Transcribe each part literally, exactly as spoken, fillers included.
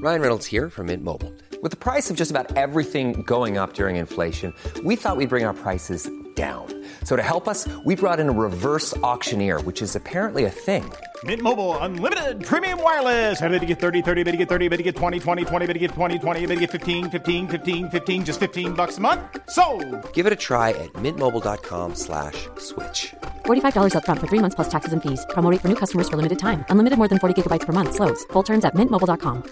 Ryan Reynolds here from Mint Mobile. With the price of just about everything going up during inflation, we thought we'd bring our prices down. So to help us, we brought in a reverse auctioneer, which is apparently a thing. Mint Mobile Unlimited Premium Wireless. How to get thirty, thirty, how to get thirty, how to get twenty, twenty, twenty, how to get twenty, twenty, how to get fifteen, fifteen, fifteen, fifteen, just fifteen bucks a month? Sold! Give it a try at mintmobile.com slash switch. forty-five dollars up front for three months plus taxes and fees. Promo rate for new customers for limited time. Unlimited more than forty gigabytes per month. Slows full terms at mint mobile dot com.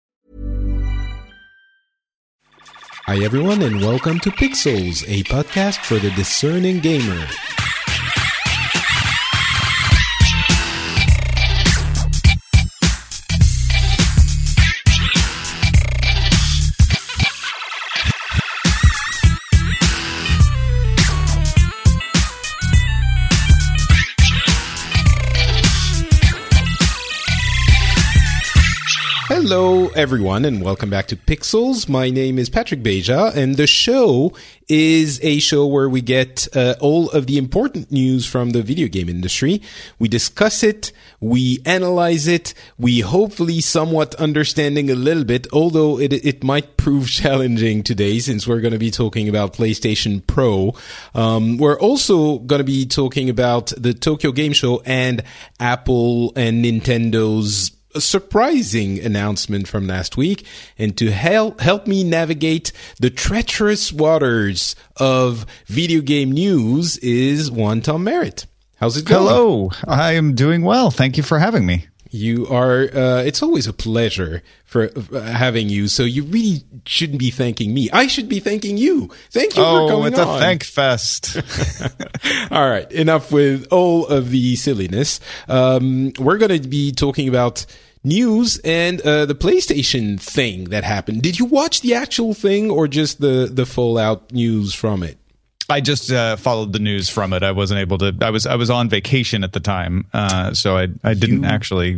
Hi everyone and welcome to Pixels, a podcast for the discerning gamer. Hello everyone and welcome back to Pixels. My name is Patrick Beja and the show is a show where we get uh, all of the important news from the video game industry. We discuss it, we analyze it, we hopefully somewhat understanding a little bit, although it, it might prove challenging today since we're going to be talking about PlayStation Pro. Um, we're also going to be talking about the Tokyo Game Show and Apple and Nintendo's a surprising announcement from last week, and to help help me navigate the treacherous waters of video game news is one Tom Merritt. How's it going? Hello, I am doing well. Thank you for having me. You are, uh, it's always a pleasure for uh, having you, so you really shouldn't be thanking me. I should be thanking you. Thank you oh, for coming it's on. a thank fest. All right, enough with all of the silliness. Um, we're going to be talking about news and uh, the PlayStation thing that happened. Did you watch the actual thing or just the, the Fallout news from it? I just uh, followed the news from it. I wasn't able to. I was I was on vacation at the time, uh, so I I didn't you actually.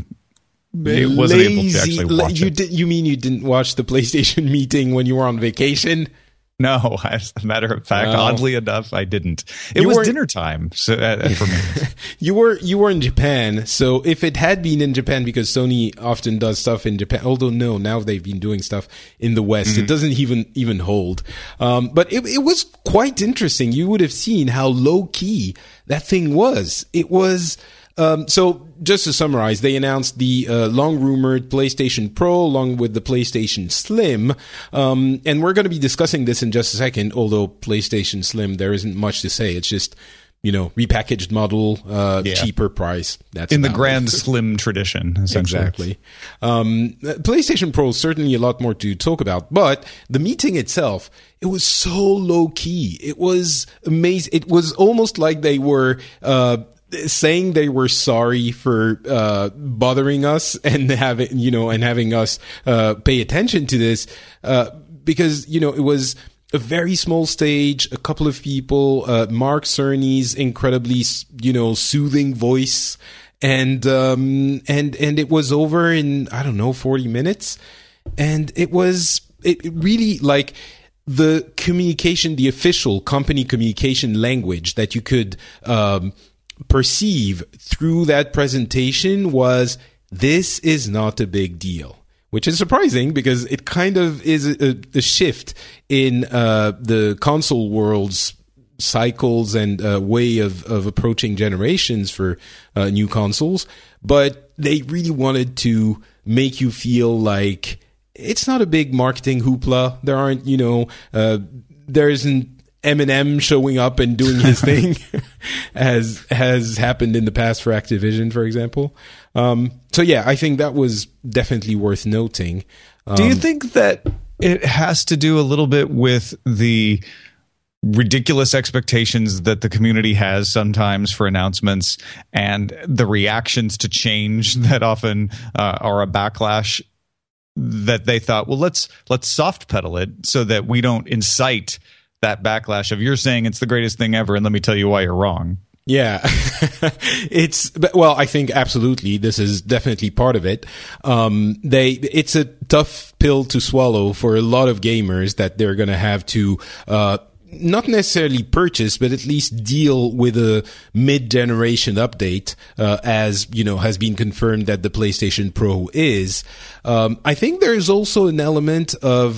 It wasn't lazy, able to actually watch you it. Did, you mean you didn't watch the PlayStation meeting when you were on vacation? No, as a matter of fact, well, oddly enough, I didn't. It was dinner time so, uh, for me. you were you were in Japan, so if it had been in Japan, because Sony often does stuff in Japan, although no, now they've been doing stuff in the West, mm-hmm. It doesn't even even hold. Um, but it, it was quite interesting. You would have seen how low key that thing was. It was. Um, so just to summarize, they announced the uh, long-rumored PlayStation Pro along with the PlayStation Slim. Um, and we're going to be discussing this in just a second, although PlayStation Slim, there isn't much to say. It's just, you know, repackaged model, uh, yeah. cheaper price. That's in the grand Slim tradition, essentially. Exactly. Um, PlayStation Pro is certainly a lot more to talk about, but the meeting itself, it was so low-key. It was amazing. It was almost like they were... Uh, saying they were sorry for uh bothering us and having you know and having us uh pay attention to this uh because you know it was a very small stage, a couple of people, uh Mark Cerny's incredibly you know soothing voice, and um and and it was over in I don't know forty minutes, and it was it, it really like the communication, the official company communication language that you could um perceive through that presentation was, this is not a big deal, which is surprising because it kind of is a, a shift in uh, the console world's cycles and uh, way of, of approaching generations for uh, new consoles. But they really wanted to make you feel like it's not a big marketing hoopla. There aren't, you know, uh, there isn't Eminem showing up and doing his thing as has happened in the past for Activision, for example. Um, so yeah, I think that was definitely worth noting. Um, Do you think that it has to do a little bit with the ridiculous expectations that the community has sometimes for announcements and the reactions to change that often uh, are a backlash, that they thought, well, let's let's soft pedal it so that we don't incite that backlash of you're saying it's the greatest thing ever and let me tell you why you're wrong. Yeah, it's, well, I think absolutely this is definitely part of it. Um, they, it's a tough pill to swallow for a lot of gamers that they're going to have to, uh, not necessarily purchase, but at least deal with a mid-generation update, uh, as, you know, has been confirmed that the PlayStation Pro is. Um, I think there's also an element of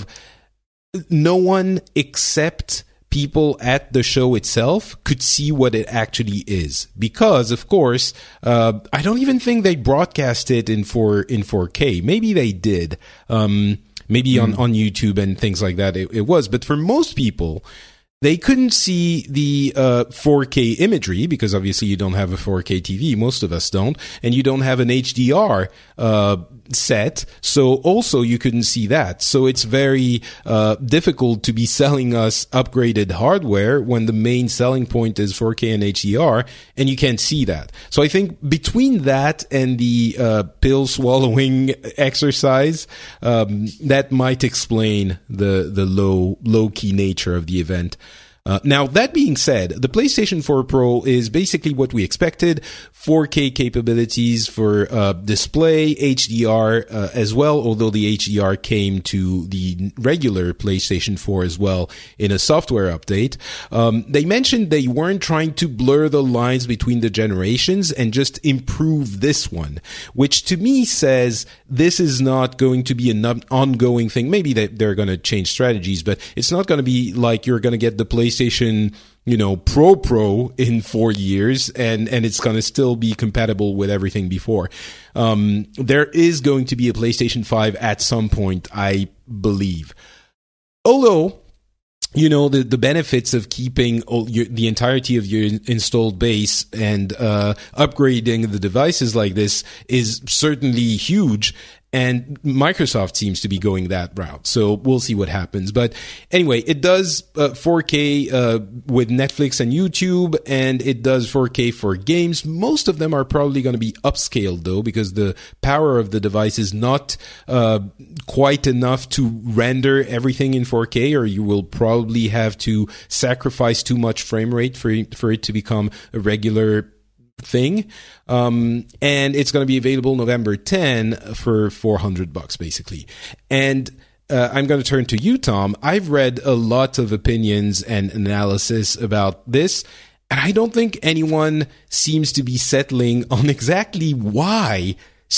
no one except people at the show itself could see what it actually is, because of course uh I don't even think they broadcast it in four in four K. Maybe they did, um maybe mm. on on YouTube and things like that it, it was, but for most people they couldn't see the uh four K imagery, because obviously you don't have a four K T V, most of us don't, and you don't have an H D R uh set, so also you couldn't see that. So it's very uh difficult to be selling us upgraded hardware when the main selling point is four K and H D R, and you can't see that. So I think between that and the uh pill swallowing exercise, um that might explain the the low low key nature of the event. Uh, now, that being said, the PlayStation four Pro is basically what we expected. four K capabilities for uh, display, H D R uh, as well, although the H D R came to the regular PlayStation four as well in a software update. Um, they mentioned they weren't trying to blur the lines between the generations and just improve this one, which to me says this is not going to be an ongoing thing. Maybe they, they're going to change strategies, but it's not going to be like you're going to get the PlayStation PlayStation, you know, Pro Pro in four years and, and it's going to still be compatible with everything before. Um, there is going to be a PlayStation five at some point, I believe. Although, you know, the, the benefits of keeping all your, the entirety of your installed base and uh, upgrading the devices like this is certainly huge. And Microsoft seems to be going that route. So we'll see what happens. But anyway, it does uh, four K uh, with Netflix and YouTube, and it does four K for games. Most of them are probably going to be upscaled, though, because the power of the device is not uh, quite enough to render everything in four K, or you will probably have to sacrifice too much frame rate for, for it to become a regular thing. Um, and it's going to be available November tenth for four hundred bucks, basically. And uh, I'm going to turn to you, Tom. I've read a lot of opinions and analysis about this, and I don't think anyone seems to be settling on exactly why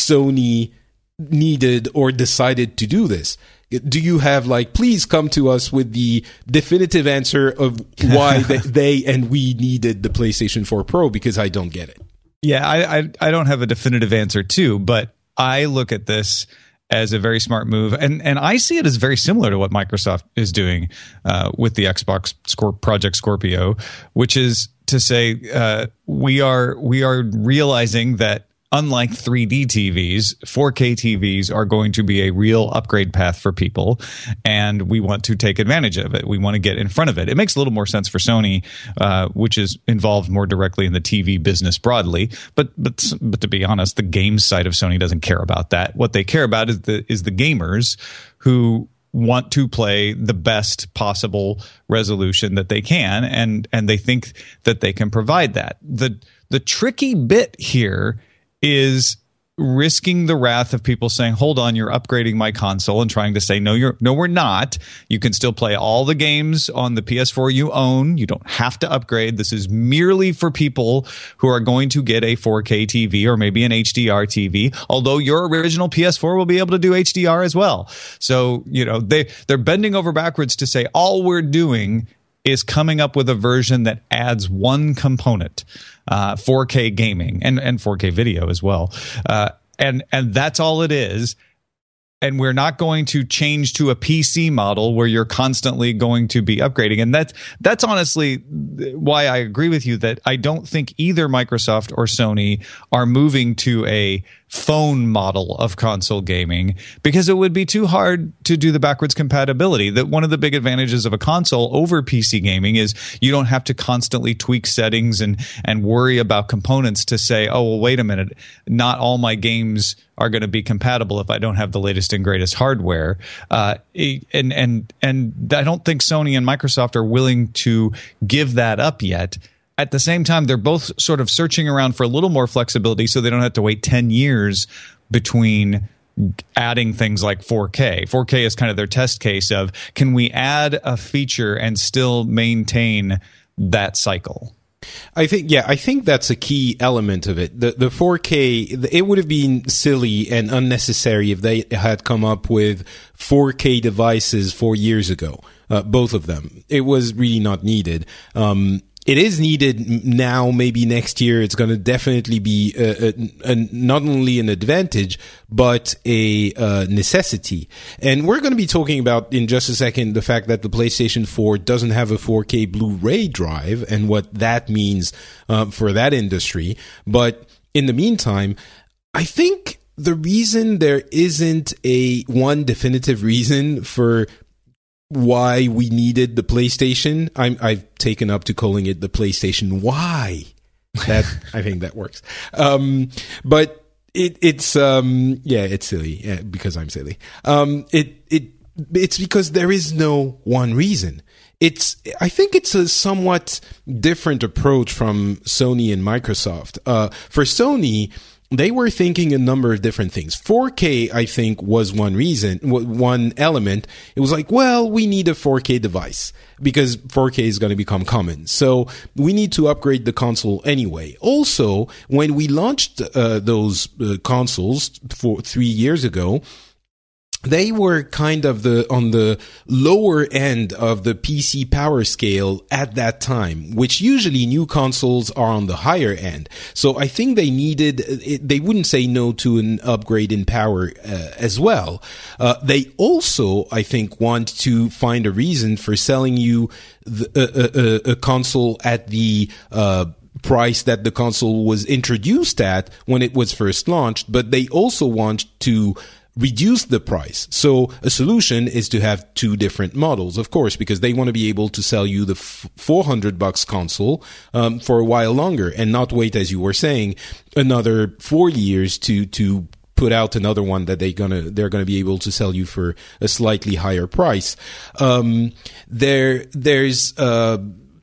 Sony needed or decided to do this. Do you have, like, please come to us with the definitive answer of why they, they and we needed the PlayStation four Pro, because I don't get it. Yeah, I, I I don't have a definitive answer too, but I look at this as a very smart move, and and I see it as very similar to what Microsoft is doing uh, with the Xbox Scorp- Project Scorpio, which is to say uh, we are we are realizing that, unlike three D T Vs, four K T Vs are going to be a real upgrade path for people, and we want to take advantage of it. We want to get in front of it. It makes a little more sense for Sony, uh, which is involved more directly in the T V business broadly. But but but to be honest, the games side of Sony doesn't care about that. What they care about is the is the gamers who want to play the best possible resolution that they can, and and they think that they can provide that. The the tricky bit here is risking the wrath of people saying, hold on, you're upgrading my console, and trying to say, no, you're no, we're not. You can still play all the games on the P S four you own. You don't have to upgrade. This is merely for people who are going to get a four K T V or maybe an H D R T V, although your original P S four will be able to do H D R as well. So, you know, they, they're bending over backwards to say all we're doing is coming up with a version that adds one component, uh, four K gaming and, and four K video as well. Uh, and, and that's all it is. And we're not going to change to a P C model where you're constantly going to be upgrading. And that's, that's honestly why I agree with you that I don't think either Microsoft or Sony are moving to a phone model of console gaming, because it would be too hard to do the backwards compatibility. That one of the big advantages of a console over P C gaming is you don't have to constantly tweak settings and and worry about components to say, oh, well, wait a minute, not all my games are going to be compatible if I don't have the latest and greatest hardware. Uh, and and and I don't think Sony and Microsoft are willing to give that up yet. At the same time, they're both sort of searching around for a little more flexibility so they don't have to wait ten years between adding things like four K. four K is kind of their test case of, can we add a feature and still maintain that cycle? I think, yeah, I think that's a key element of it. The the four K, it would have been silly and unnecessary if they had come up with four K devices four years ago, uh, both of them. It was really not needed. Um, It is needed now, maybe next year. It's going to definitely be a, a, a, not only an advantage, but a uh, necessity. And we're going to be talking about in just a second the fact that the PlayStation four doesn't have a four K Blu-ray drive and what that means uh, for that industry. But in the meantime, I think the reason there isn't a one definitive reason for why we needed the PlayStation. I'm, I've taken up to calling it the PlayStation Why. That, I think that works. Um, but it, it's, um, yeah, it's silly yeah, because I'm silly. Um, it, it, it's because there is no one reason. It's, I think it's a somewhat different approach from Sony and Microsoft. Uh, for Sony, they were thinking a number of different things. four K, I think, was one reason, one element. It was like, well, we need a four K device because four K is going to become common. So we need to upgrade the console anyway. Also, when we launched uh, those uh, consoles for three years ago, they were kind of the on the lower end of the P C power scale at that time, which usually new consoles are on the higher end. So I think they needed, they wouldn't say no to an upgrade in power uh, as well. Uh, they also, I think, want to find a reason for selling you the, a, a, a console at the uh price that the console was introduced at when it was first launched, but they also want to reduce the price. So a solution is to have two different models, of course, because they want to be able to sell you the f- four hundred bucks console um, for a while longer and not wait, as you were saying, another four years to to put out another one that they gonna they're gonna be able to sell you for a slightly higher price. Um, there there's uh,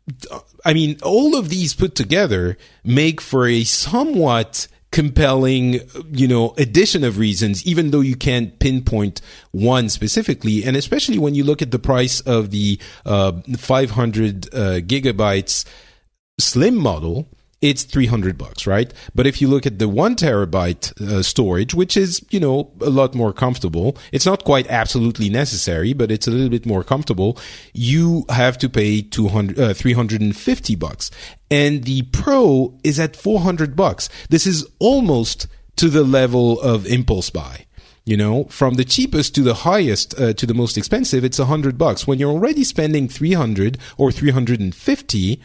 I mean, all of these put together make for a somewhat compelling, you know, addition of reasons, even though you can't pinpoint one specifically. And especially when you look at the price of the uh, five hundred uh, gigabytes slim model, it's three hundred bucks, right? But if you look at the one terabyte uh, storage, which is, you know, a lot more comfortable, it's not quite absolutely necessary, but it's a little bit more comfortable, you have to pay two hundred, uh, three hundred fifty bucks. And the Pro is at four hundred bucks. This is almost to the level of impulse buy. You know, from the cheapest to the highest, uh, to the most expensive, it's one hundred bucks. When you're already spending three hundred or three hundred fifty,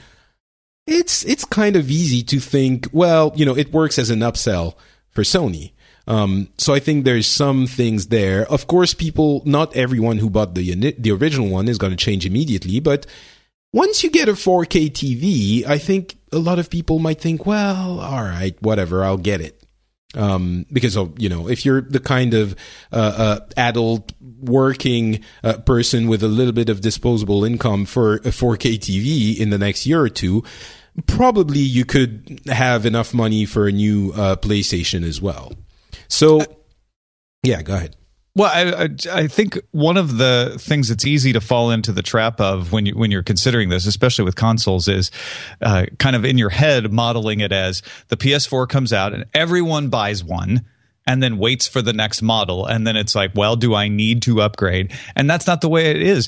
It's it's kind of easy to think, well, you know, it works as an upsell for Sony. Um, so I think there's some things there. Of course, people, not everyone who bought the the original one is going to change immediately, but once you get a four K T V, I think a lot of people might think, well, all right, whatever, I'll get it. Um, because of, you know, if you're the kind of uh, uh, adult working uh, person with a little bit of disposable income for a four K T V in the next year or two, probably you could have enough money for a new uh, PlayStation as well. So, yeah, go ahead. Well, I, I I think one of the things that's easy to fall into the trap of when you when you're considering this, especially with consoles, is uh, kind of in your head modeling it as the P S four comes out and everyone buys one and then waits for the next model, and then it's like, well, do I need to upgrade? And that's not the way it is.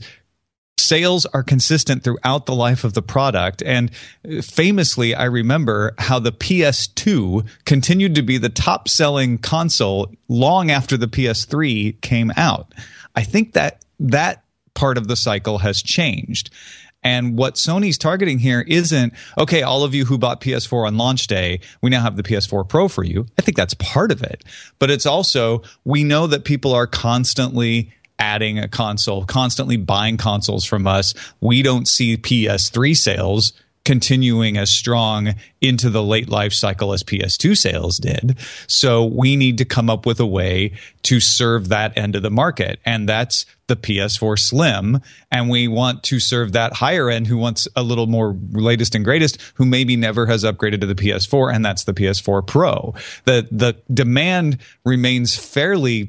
Sales are consistent throughout the life of the product. And famously, I remember how the P S two continued to be the top selling console long after the P S three came out. I think that that part of the cycle has changed. And what Sony's targeting here isn't, okay, all of you who bought P S four on launch day, we now have the P S four Pro for you. I think that's part of it. But it's also, we know that people are constantly adding a console, constantly buying consoles from us. We don't see P S three sales continuing as strong into the late life cycle as P S two sales did. So we need to come up with a way to serve that end of the market. And that's the P S four Slim. And we want to serve that higher end who wants a little more latest and greatest, who maybe never has upgraded to the P S four. And that's the P S four Pro. The, the demand remains fairly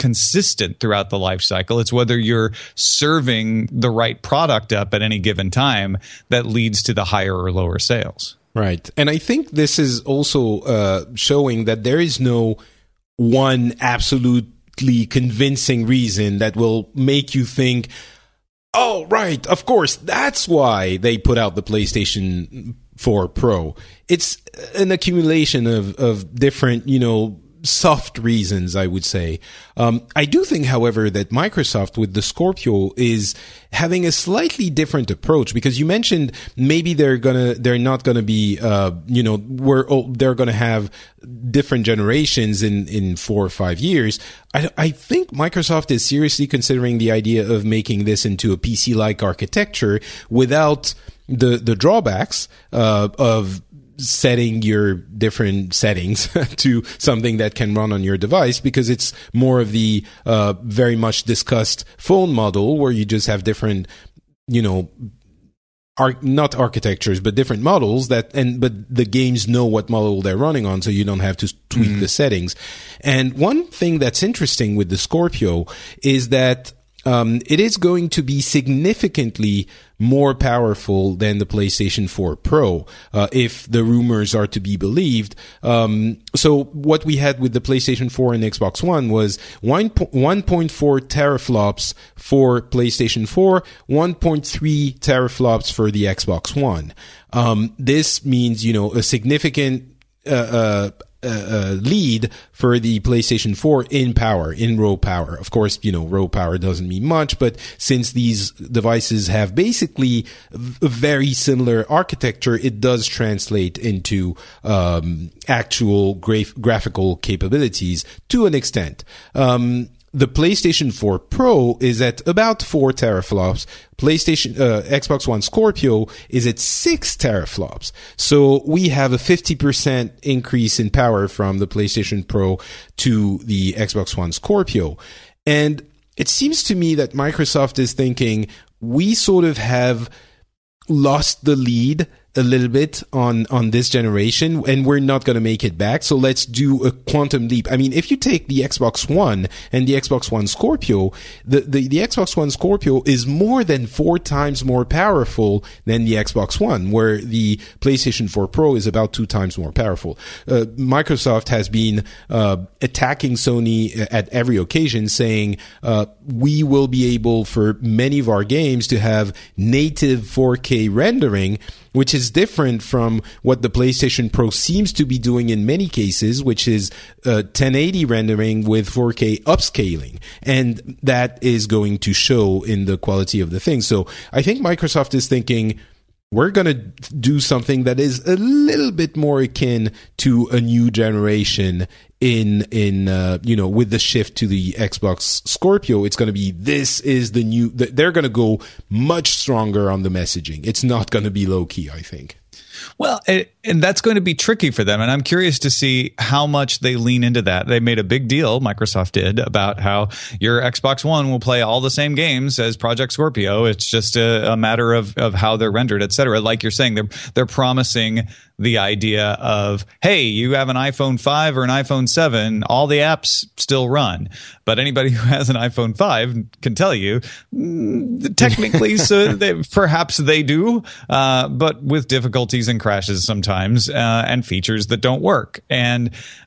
consistent throughout the life cycle. It's whether you're serving the right product up at any given time that leads to the higher or lower sales. Right. And I think this is also uh, showing that there is no one absolutely convincing reason that will make you think, oh, right, of course, that's why they put out the PlayStation four Pro. It's an accumulation of, of different, you know, soft reasons, I would say. Um, I do think, however, that Microsoft with the Scorpio is having a slightly different approach, because you mentioned maybe they're gonna, they're not gonna be, uh, you know, we're, oh, they're gonna have different generations in, in four or five years. I, I think Microsoft is seriously considering the idea of making this into a P C-like architecture without the, the drawbacks, uh, of setting your different settings to something that can run on your device, because it's more of the uh, very much discussed phone model where you just have different, you know, ar- not architectures, but different models that, and, but the games know what model they're running on, so you don't have to tweak mm-hmm. the settings. And one thing that's interesting with the Scorpio is that Um, it is going to be significantly more powerful than the PlayStation four Pro, uh, if the rumors are to be believed. Um, so what we had with the PlayStation four and Xbox One was one point four teraflops for PlayStation four, one point three teraflops for the Xbox One. Um, this means, you know, a significant, uh, uh, Uh, lead for the PlayStation four in power, in raw power. Of course, you know, raw power doesn't mean much, but since these devices have basically a very similar architecture, it does translate into um, actual graf- graphical capabilities to an extent. Um, The PlayStation four Pro is at about four teraflops. PlayStation, uh, Xbox One Scorpio is at six teraflops. So we have a fifty percent increase in power from the PlayStation Pro to the Xbox One Scorpio. And it seems to me that Microsoft is thinking, we sort of have lost the lead a little bit on, on this generation, and we're not going to make it back. So let's do a quantum leap. I mean, if you take the Xbox One and the Xbox One Scorpio, the, the, the Xbox One Scorpio is more than four times more powerful than the Xbox One, where the PlayStation four Pro is about two times more powerful. Uh, Microsoft has been, uh, attacking Sony at every occasion, saying, uh, we will be able for many of our games to have native four K rendering, which is different from what the PlayStation Pro seems to be doing in many cases, which is uh, ten eighty rendering with four K upscaling. And that is going to show in the quality of the thing. So I think Microsoft is thinking, we're going to do something that is a little bit more akin to a new generation in, in, uh, you know, with the shift to the Xbox Scorpio. It's going to be, this is the new, they're going to go much stronger on the messaging. It's not going to be low key, I think. Well, and that's going to be tricky for them. And I'm curious to see how much they lean into that. They made a big deal, Microsoft did, about how your Xbox One will play all the same games as Project Scorpio. It's just a, a matter of, of how they're rendered, et cetera. Like you're saying, they're, they're promising the idea of, hey, you have an iPhone five or an iPhone seven, all the apps still run. But anybody who has an iPhone five can tell you, mm, technically, so they, perhaps they do, uh, but with difficulties and crashes sometimes, uh, and features that don't work. And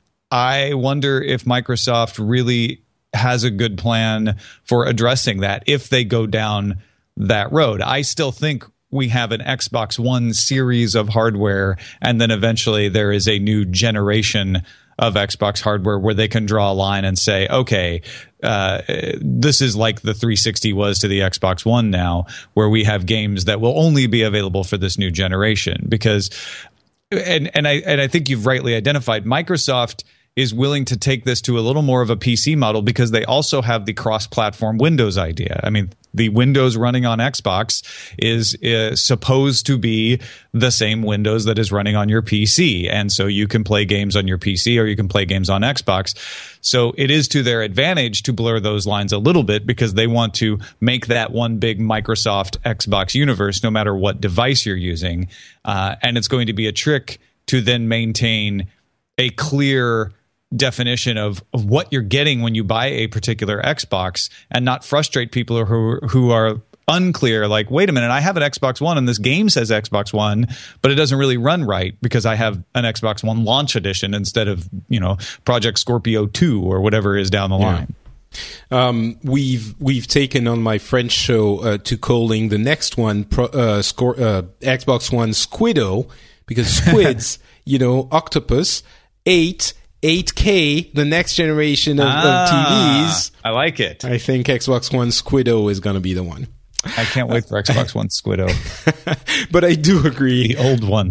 I wonder if Microsoft really has a good plan for addressing that if they go down that road. I still think we have an Xbox One series of hardware, and then eventually there is a new generation of Xbox hardware where they can draw a line and say, okay, uh, this is like the three sixty was to the Xbox One now, where we have games that will only be available for this new generation. Because, and and I and I think you've rightly identified, Microsoft is willing to take this to a little more of a P C model because they also have the cross-platform Windows idea. I mean, the Windows running on Xbox is uh, supposed to be the same Windows that is running on your P C. And so you can play games on your P C or you can play games on Xbox. So it is to their advantage to blur those lines a little bit because they want to make that one big Microsoft Xbox universe no matter what device you're using. Uh, and it's going to be a trick to then maintain a clear definition of, of what you're getting when you buy a particular Xbox, and not frustrate people who who are unclear, like, wait a minute, I have an Xbox One and this game says Xbox One, but it doesn't really run right because I have an Xbox One launch edition instead of, you know, Project Scorpio two or whatever is down the line. Yeah. Um, we've we've taken on my French show uh, to calling the next one pro, uh, Scor- uh, Xbox One Squido, because squids, you know, octopus, eight, eight K, the next generation of, ah, of T Vs. I like it. I think Xbox One Squido is going to be the one. I can't wait for Xbox One Squido. But I do agree. The old one.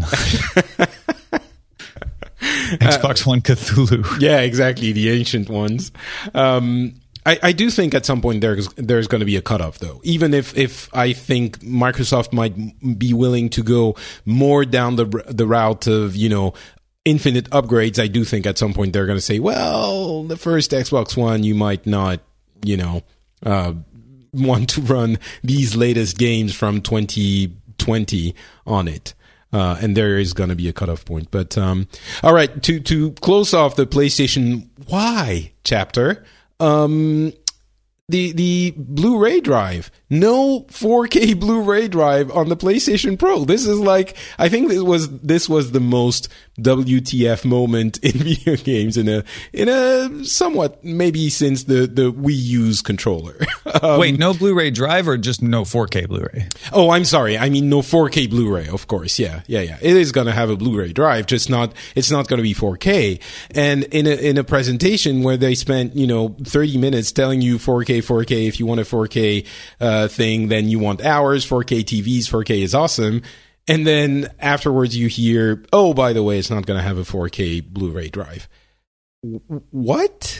Xbox uh, One Cthulhu. Yeah, exactly. The ancient ones. Um, I, I do think at some point there's there's going to be a cutoff, though. Even if, if I think Microsoft might be willing to go more down the the route of, you know, infinite upgrades, I do think at some point they're going to say, well, the first Xbox One, you might not, you know, uh, want to run these latest games from twenty twenty on it. Uh, and there is going to be a cutoff point. But, um, all right, to, to close off the PlayStation Why chapter, um, the, the Blu-ray drive, no four K Blu-ray drive on the PlayStation Pro. This is like, I think this was, this was the most W T F moment in video games in a, in a somewhat, maybe since the, the Wii U's controller. um, Wait, no Blu-ray drive or just no four K Blu-ray? Oh, I'm sorry. I mean, no four K Blu-ray, of course. Yeah, yeah, yeah. It is going to have a Blu-ray drive, just not, it's not going to be four K. And in a, in a presentation where they spent, you know, thirty minutes telling you four K, four K, if you want a four K, uh, thing, then you want hours. four K T Vs, four K is awesome. And then afterwards you hear, oh, by the way, it's not going to have a four K Blu-ray drive. W- what?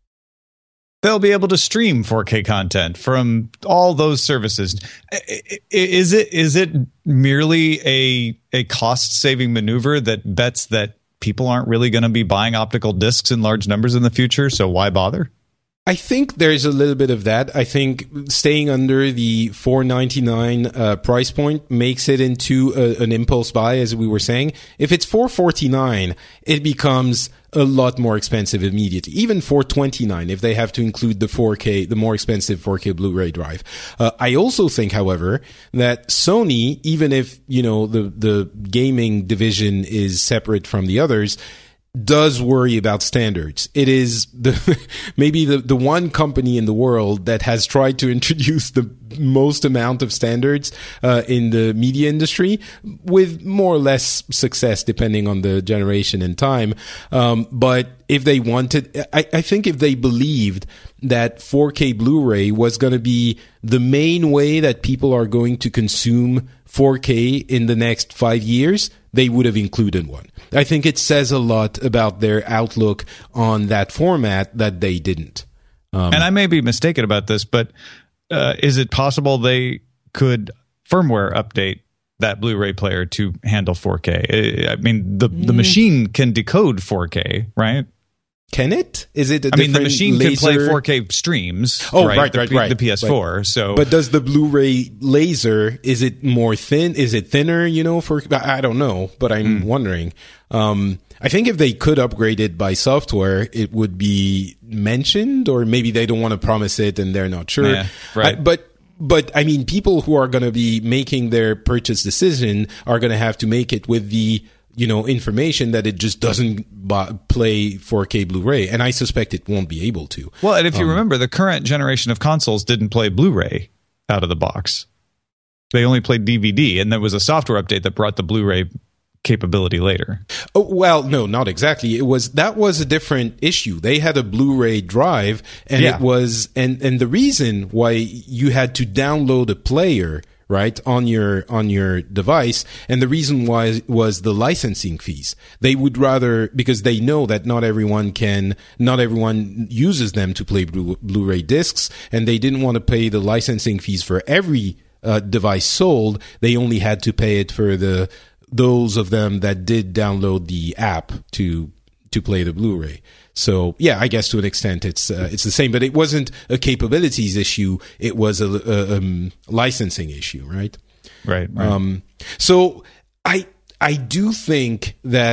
They'll be able to stream four K content from all those services. Is it is it merely a a cost-saving maneuver that bets that people aren't really going to be buying optical discs in large numbers in the future, so why bother? I think there's a little bit of that. I think staying under the four ninety-nine uh, price point makes it into a, an impulse buy, as we were saying. If it's four forty-nine, it becomes a lot more expensive immediately. Even four twenty-nine, if they have to include the four K, the more expensive four K Blu-ray drive. Uh, I also think, however, that Sony, even if, you know, the, the gaming division is separate from the others, does worry about standards. It is the maybe the, the one company in the world that has tried to introduce the most amount of standards uh, in the media industry, with more or less success depending on the generation and time. Um, but if they wanted, I, I think if they believed that four K Blu-ray was going to be the main way that people are going to consume four K in the next five years, they would have included one. I think it says a lot about their outlook on that format that they didn't. Um, and I may be mistaken about this, but uh, is it possible they could firmware update that Blu-ray player to handle four K? I mean, the, the machine can decode four K, right? Can it? Is it a I mean, the machine laser? can play four K streams. Oh, right, right, the, right, right. The P S four. Right. So, but does the Blu-ray laser, is it more thin? Is it thinner? You know, for I don't know, but I'm mm. wondering. Um, I think if they could upgrade it by software, it would be mentioned, or maybe they don't want to promise it and they're not sure. Yeah, right. I, but. But I mean, people who are going to be making their purchase decision are going to have to make it with the, you know, information that it just doesn't b- play four K Blu-ray, and I suspect it won't be able to. Well, and if you um, remember, the current generation of consoles didn't play Blu-ray out of the box. They only played D V D, and there was a software update that brought the Blu-ray capability later. Oh, well, no, not exactly. It was, that was a different issue. They had a Blu-ray drive, and yeah. it was, and, and the reason why you had to download a player, right, on your, on your device, and the reason why was the licensing fees. They would rather, because they know that not everyone can, not everyone uses them to play Blu- Blu-ray discs, and they didn't want to pay the licensing fees for every uh, device sold. They only had to pay it for the, those of them that did download the app to to play the Blu-ray. So yeah, I guess to an extent it's uh, it's the same, but it wasn't a capabilities issue. It was a, a um, licensing issue, right? Right. right. Um, so I I do think that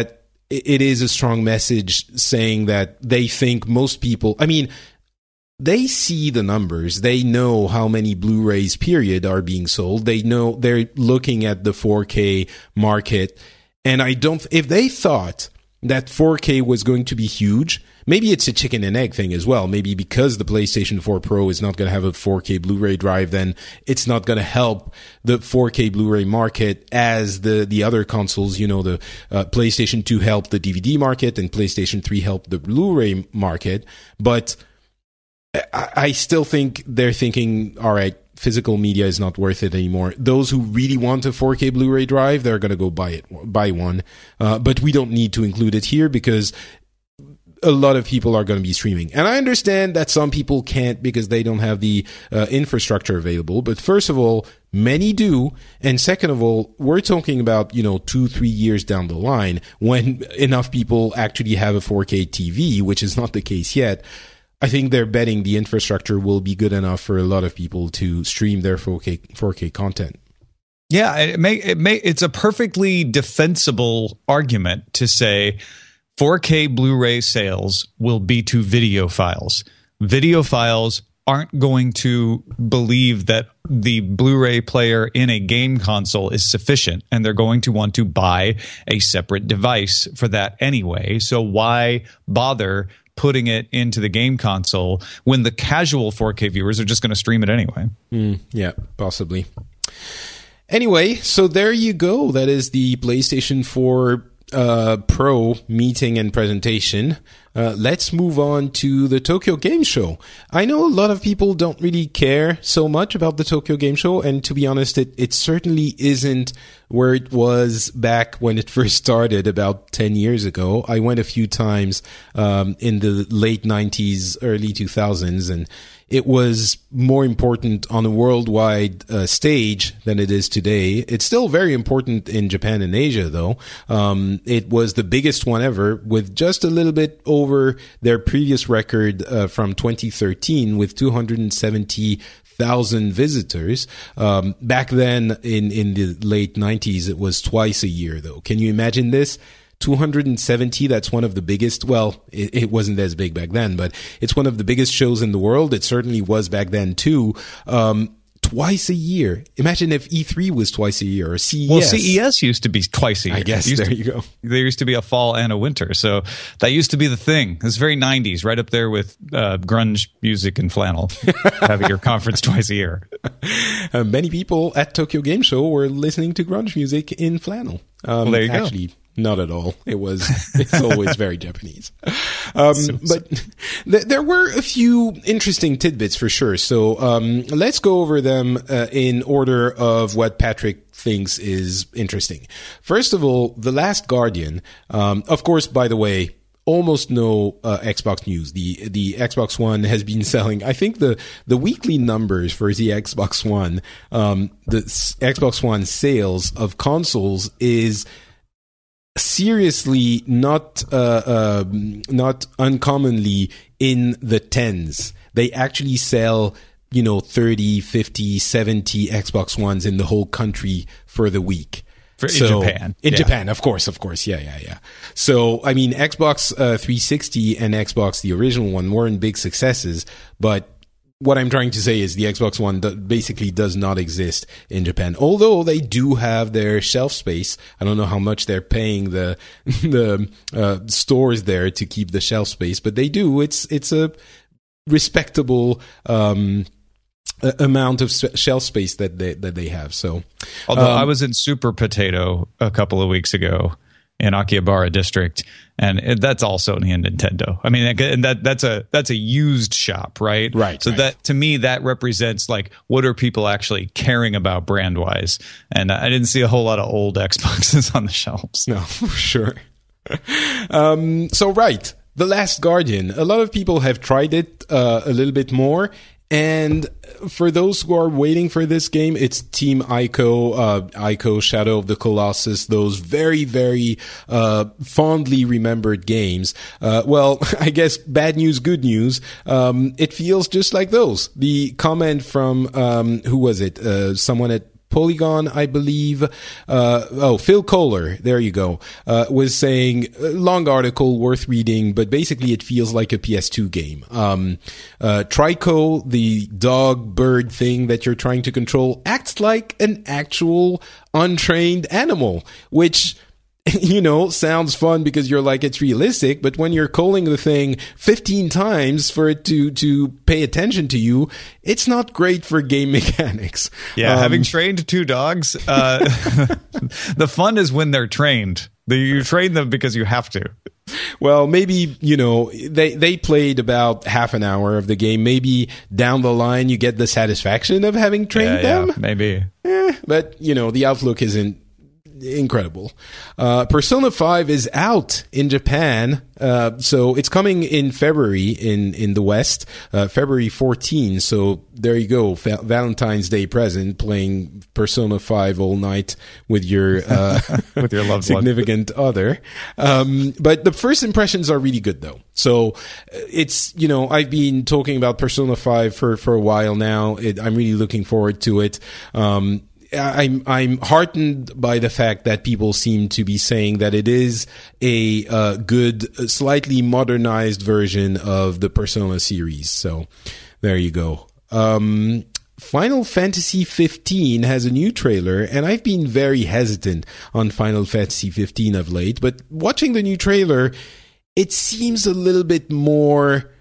it is a strong message saying that they think most people, I mean, they see the numbers. They know how many Blu-rays, period, are being sold. They know, they're looking at the four K market. And I don't, if they thought that four K was going to be huge, maybe it's a chicken and egg thing as well. Maybe because the PlayStation four Pro is not going to have a four K Blu-ray drive, then it's not going to help the four K Blu-ray market as the, the other consoles. You know, the uh, PlayStation two helped the D V D market and PlayStation three helped the Blu-ray market. But I, I still think they're thinking, all right, physical media is not worth it anymore. Those who really want a four K Blu-ray drive, they're going to go buy it, buy one. Uh, but we don't need to include it here because a lot of people are going to be streaming. And I understand that some people can't because they don't have the uh, infrastructure available. But first of all, many do. And second of all, we're talking about, you know, two, three years down the line when enough people actually have a four K T V, which is not the case yet. I think they're betting the infrastructure will be good enough for a lot of people to stream their four K four K content. Yeah, it may it may it's a perfectly defensible argument to say four K Blu-ray sales will be to video files. Video files aren't going to believe that the Blu-ray player in a game console is sufficient, and they're going to want to buy a separate device for that anyway. So why bother putting it into the game console when the casual four K viewers are just going to stream it anyway? Mm, yeah, possibly. Anyway, so there you go. That is the PlayStation four uh, Pro meeting and presentation. Uh, let's move on to the Tokyo Game Show. I know a lot of people don't really care so much about the Tokyo Game Show, and to be honest, it, it certainly isn't where it was back when it first started about ten years ago. I went a few times um, in the late nineties, early two thousands, and it was more important on a worldwide uh, stage than it is today. It's still very important in Japan and Asia, though. Um, it was the biggest one ever, with just a little bit over their previous record uh, from twenty thirteen with two hundred seventy thousand visitors. Um, back then, in, in the late nineties, it was twice a year, though. Can you imagine this? two hundred seventy, that's one of the biggest, well, it, it wasn't as big back then, but it's one of the biggest shows in the world. It certainly was back then too. Um, twice a year. Imagine if E three was twice a year, or C E S. Well, C E S used to be twice a year. I guess, there to, you go. There used to be a fall and a winter, so that used to be the thing. It's very nineties, right up there with uh, grunge music and flannel, having your conference twice a year. Uh, many people at Tokyo Game Show were listening to grunge music in flannel. Um, well, there you actually, go. Not at all. It was, it's always very Japanese. Um, but th- there were a few interesting tidbits for sure. So, um, let's go over them, uh, in order of what Patrick thinks is interesting. First of all, The Last Guardian, um, of course, by the way, almost no uh, Xbox news. The the Xbox One has been selling. I think the the weekly numbers for the Xbox One, um, the s- Xbox One sales of consoles is seriously not uh, uh, not uncommonly in the tens. They actually sell, you know, thirty, fifty, seventy Xbox Ones in the whole country for the week. For, so, in Japan. In yeah. Japan, of course, of course. Yeah, yeah, yeah. So, I mean, Xbox uh, three sixty and Xbox, the original one, weren't big successes, but what I'm trying to say is the Xbox One do- basically does not exist in Japan. Although they do have their shelf space. I don't know how much they're paying the the uh, stores there to keep the shelf space, but they do. It's it's a respectable um, a- amount of s- shelf space that they that they have. So, although um, I was in Super Potato a couple of weeks ago in Akihabara District, and it, that's all Sony and Nintendo. I mean, and that that's a that's a used shop, right? Right. So right. that, to me, that represents like what are people actually caring about brand wise. And I didn't see a whole lot of old Xboxes on the shelves. No, for sure. um, so right, The Last Guardian. A lot of people have tried it uh, a little bit more. And for those who are waiting for this game, it's Team Ico, uh, Ico, Shadow of the Colossus, those very, very, uh, fondly remembered games. Uh, well, I guess bad news, good news. Um, it feels just like those. The comment from, um, who was it? Uh, someone at Polygon, I believe. Uh, oh, Phil Kohler, there you go, uh, was saying, uh, long article, worth reading, but basically it feels like a P S two game. Um, uh, Trico, the dog bird thing that you're trying to control, acts like an actual untrained animal, which, you know, sounds fun because you're like, it's realistic, but when you're calling the thing fifteen times for it to, to pay attention to you, it's not great for game mechanics. Yeah, um, having trained two dogs, uh, the fun is when they're trained. You train them because you have to. Well, maybe, you know, they, they played about half an hour of the game. Maybe down the line you get the satisfaction of having trained yeah, them. Yeah, maybe. Eh, but, you know, the outlook isn't incredible. Uh, Persona five is out in Japan. Uh, so it's coming in February in, in the West, uh, February fourteenth. So there you go. Fa- Valentine's Day present, playing Persona five all night with your, uh, with your loved significant one. other. Um, but the first impressions are really good though. So it's, you know, I've been talking about Persona five for, for a while now. It, I'm really looking forward to it. Um, I'm I'm heartened by the fact that people seem to be saying that it is a uh, good, slightly modernized version of the Persona series. So there you go. Um, Final Fantasy fifteen has a new trailer, and I've been very hesitant on Final Fantasy fifteen of late. But watching the new trailer, it seems a little bit more.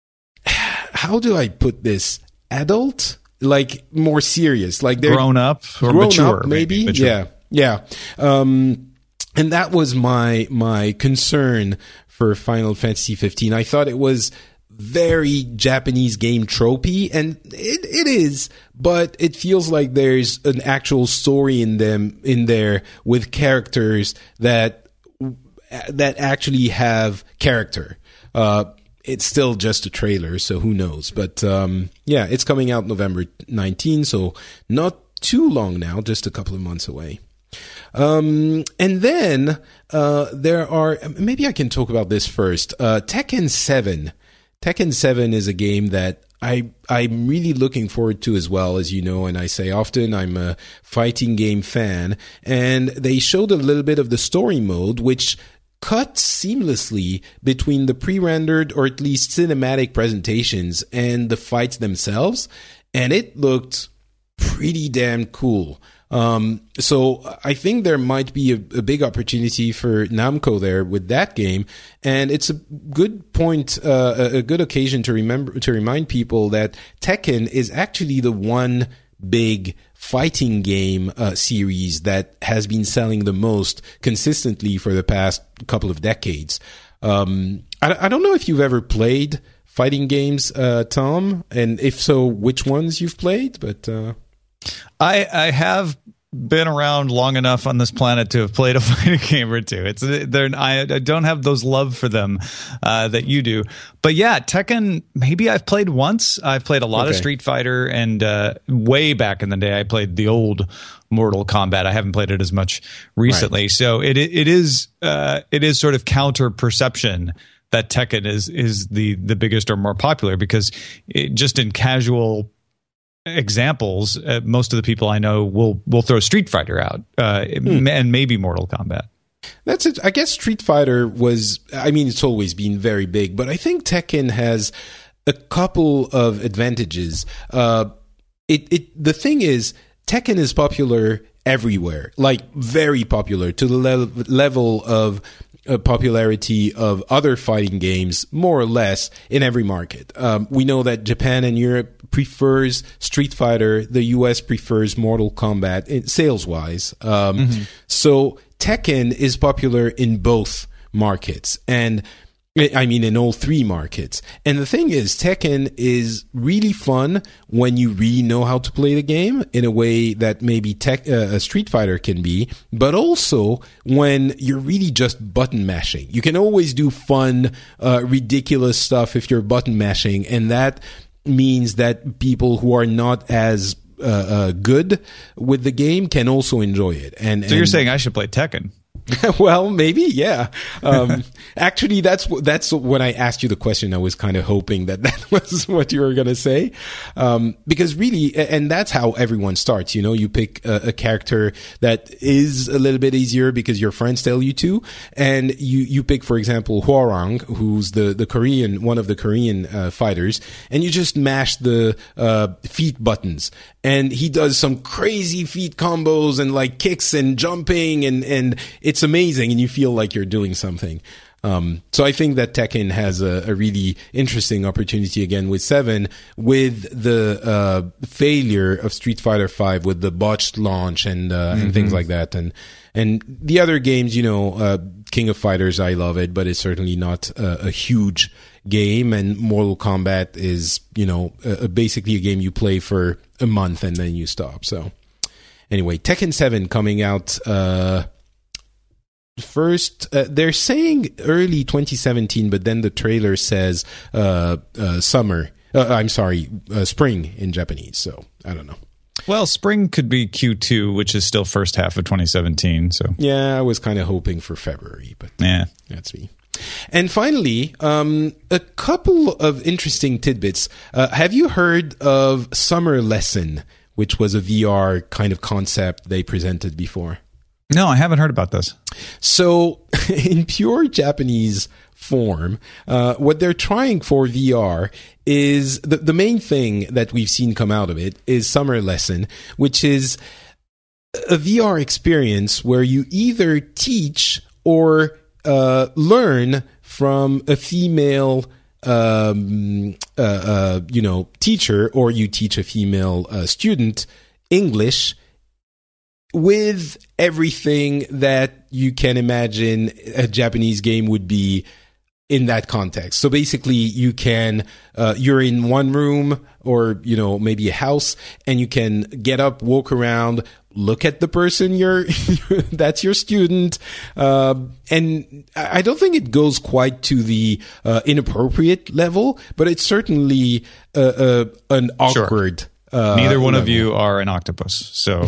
How do I put this? Adult. Like more serious, like they're grown up or grown mature, up, maybe. maybe mature. Yeah, yeah. Um, and that was my my concern for Final Fantasy fifteen. I thought it was very Japanese game tropey, and it it is, but it feels like there's an actual story in them in there with characters that that actually have character. Uh, It's still just a trailer, so who knows? But um, yeah, it's coming out November nineteenth, so not too long now, just a couple of months away. Um, and then uh, there are, maybe I can talk about this first. Uh, Tekken seven. Tekken seven is a game that I, I'm really looking forward to as well, as you know, and I say often I'm a fighting game fan. And they showed a little bit of the story mode, which cut seamlessly between the pre-rendered or at least cinematic presentations and the fights themselves, and it looked pretty damn cool. Um, so I think there might be a, a big opportunity for Namco there with that game, and it's a good point, uh, a, a good occasion to remember to remind people that Tekken is actually the one big fighting game uh, series that has been selling the most consistently for the past couple of decades. Um, I, I don't know if you've ever played fighting games, uh, Tom, and if so, which ones you've played, but... Uh... I, I have been around long enough on this planet to have played a fighting game or two. It's they're, I, I don't have those love for them uh, that you do. But yeah, Tekken, maybe I've played once. I've played a lot okay. of Street Fighter, and uh, way back in the day, I played the old Mortal Kombat. I haven't played it as much recently. Right. So it it is uh, it is sort of counter perception that Tekken is is the the biggest or more popular, because it, just in casual examples, uh, most of the people I know will will throw Street Fighter out uh, hmm. and maybe Mortal Kombat. That's it. I guess Street Fighter was, I mean, it's always been very big, but I think Tekken has a couple of advantages. Uh, it, it, the thing is, Tekken is popular everywhere, like very popular, to the le- level of uh, popularity of other fighting games, more or less, in every market. Um, we know that Japan and Europe prefers Street Fighter. The U S prefers Mortal Kombat, sales-wise. Um, mm-hmm. So Tekken is popular in both markets, and I mean in all three markets. And the thing is, Tekken is really fun when you really know how to play the game in a way that maybe tech, uh, a Street Fighter can be, but also when you're really just button mashing. You can always do fun, uh, ridiculous stuff if you're button mashing, and that means that people who are not as uh, uh, good with the game can also enjoy it. And so you're and, saying I should play Tekken? Well, maybe, yeah. Um, actually, that's that's when I asked you the question. I was kind of hoping that that was what you were going to say, um, because really, and that's how everyone starts. You know, you pick a, a character that is a little bit easier because your friends tell you to, and you you pick, for example, Hwoarang, who's the the Korean one of the Korean uh, fighters, and you just mash the uh, feet buttons, and he does some crazy feet combos and like kicks and jumping, and and it's It's amazing, and you feel like you're doing something. Um, so I think that Tekken has a, a really interesting opportunity again with seven, with the uh, failure of Street Fighter five, with the botched launch and uh, mm-hmm. and things like that, and and the other games. You know, uh, King of Fighters, I love it, but it's certainly not a, a huge game. And Mortal Kombat is, you know, a, a basically a game you play for a month and then you stop. So anyway, Tekken seven coming out. Uh, First, uh, they're saying early twenty seventeen, but then the trailer says uh, uh, summer. Uh, I'm sorry, uh, spring in Japanese. So I don't know. Well, spring could be Q two, which is still first half of twenty seventeen. So yeah, I was kind of hoping for February, but yeah, that's me. And finally, um, a couple of interesting tidbits. Uh, have you heard of Summer Lesson, which was a V R kind of concept they presented before? No, I haven't heard about this. So, in pure Japanese form, uh, what they're trying for V R is the, the main thing that we've seen come out of it is Summer Lesson, which is a V R experience where you either teach or uh, learn from a female um, uh, uh, you know, teacher, or you teach a female uh, student English with everything that you can imagine a Japanese game would be in that context. So basically, you can, uh, you're in one room or, you know, maybe a house, and you can get up, walk around, look at the person you're, that's your student. Uh, and I don't think it goes quite to the uh, inappropriate level, but it's certainly uh, uh, an awkward Sure. Uh, Neither one level. of you are an octopus, so.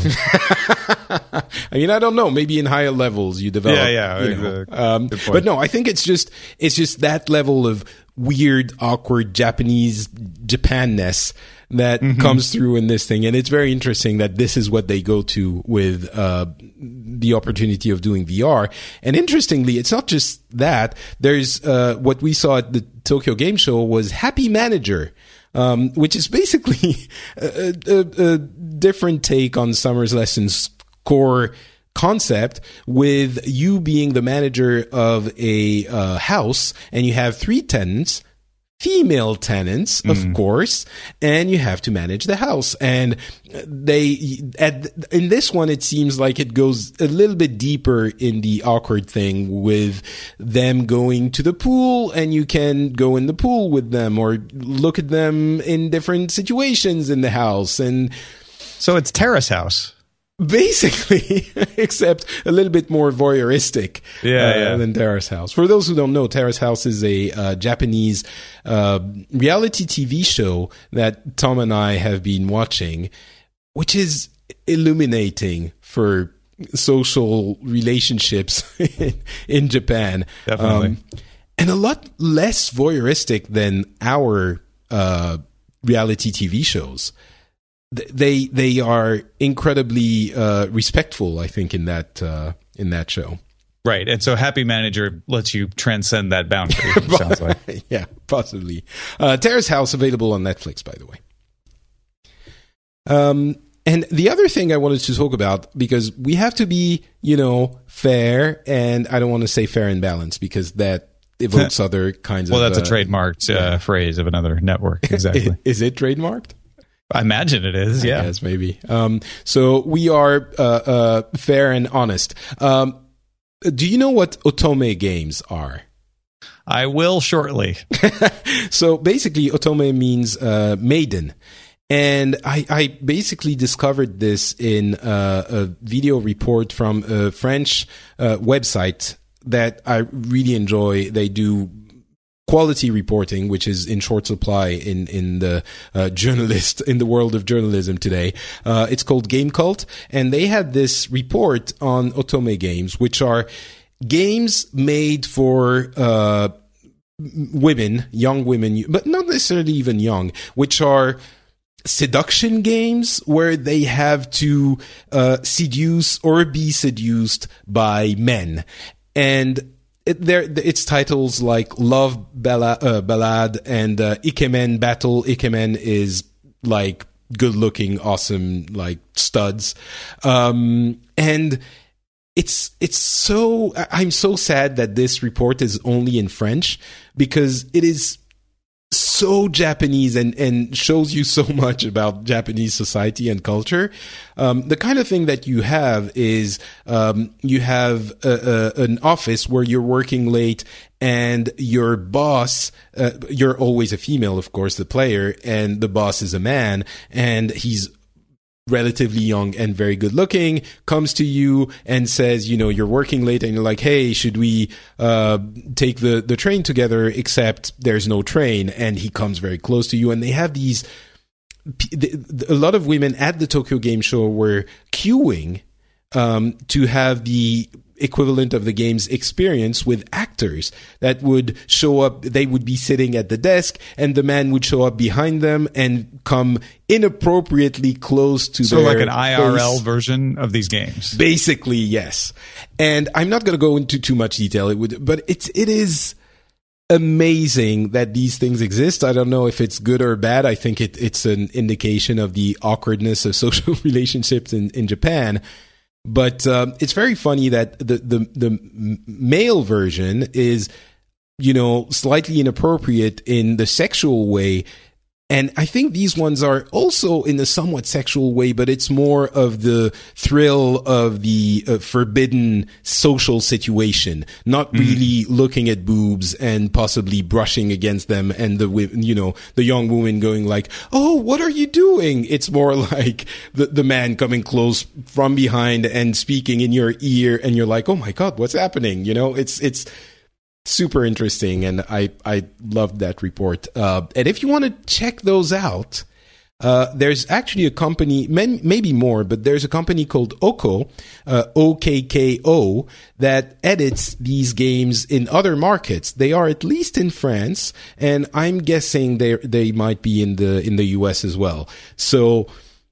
I mean, I don't know. Maybe in higher levels you develop. Yeah, yeah. You know. Exactly. um, but no, I think it's just it's just that level of weird, awkward Japanese Japanness that mm-hmm. comes through in this thing, and it's very interesting that this is what they go to with uh, the opportunity of doing V R. And interestingly, it's not just that. There's uh, what we saw at the Tokyo Game Show was Happy Manager. Um, which is basically a, a, a different take on Summer's Lesson's core concept, with you being the manager of a uh, house, and you have three tenants, female tenants, of mm. course, and you have to manage the house. And they, at, in this one, it seems like it goes a little bit deeper in the awkward thing, with them going to the pool, and you can go in the pool with them or look at them in different situations in the house. And so it's Terrace House. Basically, except a little bit more voyeuristic yeah, uh, yeah. than Terrace House. For those who don't know, Terrace House is a uh, Japanese uh, reality T V show that Tom and I have been watching, which is illuminating for social relationships in, in Japan. Definitely. Um, and a lot less voyeuristic than our uh, reality T V shows. They they are incredibly uh, respectful, I think, in that uh, in that show. Right, and so Happy Manager lets you transcend that boundary. It sounds like, yeah, possibly. Uh, Terrace House available on Netflix, by the way. Um, and the other thing I wanted to talk about, because we have to be, you know, fair, and I don't want to say fair and balanced, because that evokes other kinds well, of. Well, that's uh, a trademarked uh, yeah. phrase of another network. Exactly. Is it trademarked? I imagine it is, yeah. Yes, maybe. Um, so we are uh, uh, fair and honest. Um, do you know what otome games are? I will shortly. So basically, otome means uh, maiden. And I, I basically discovered this in uh, a video report from a French uh, website that I really enjoy. They do quality reporting, which is in short supply in in the uh, journalist in the world of journalism today. Uh, it's called Game Cult, and they had this report on otome games, which are games made for uh, women, young women, but not necessarily even young, which are seduction games where they have to uh, seduce or be seduced by men. And It, there, it's titles like Love Ballad, uh, Ballad and uh, Ikemen Battle. Ikemen is like good-looking, awesome, like studs, um, and it's it's so. I'm so sad that this report is only in French because it is so Japanese and, and shows you so much about Japanese society and culture. Um, the kind of thing that you have is um, you have a, a, an office where you're working late and your boss, uh, you're always a female, of course, the player, and the boss is a man, and he's relatively young and very good looking, comes to you and says, you know, you're working late and you're like, hey, should we uh take the the train together, except there's no train, and he comes very close to you, and they have these a lot of women at the Tokyo Game Show were queuing um to have the equivalent of the game's experience with actors that would show up. They would be sitting at the desk and the man would show up behind them and come inappropriately close to so their like an I R L face. version of these games. Basically, yes. And I'm not going to go into too much detail. It would, but it's, it is amazing that these things exist. I don't know if it's good or bad. I think it, it's an indication of the awkwardness of social relationships in, in Japan. But um, it's very funny that the, the the male version is, you know, slightly inappropriate in the sexual way. And I think these ones are also in a somewhat sexual way, but it's more of the thrill of the uh, forbidden social situation, not mm-hmm. really looking at boobs and possibly brushing against them and the, you know, the young woman going like, oh, what are you doing? It's more like the, the man coming close from behind and speaking in your ear, and you're like, oh my God, what's happening? You know, it's, it's, super interesting, and I, I loved that report. Uh, and if you want to check those out, uh, there's actually a company, maybe more, but there's a company called Okko, uh, O K K O, that edits these games in other markets. They are at least in France, and I'm guessing they they might be in the in the U S as well. So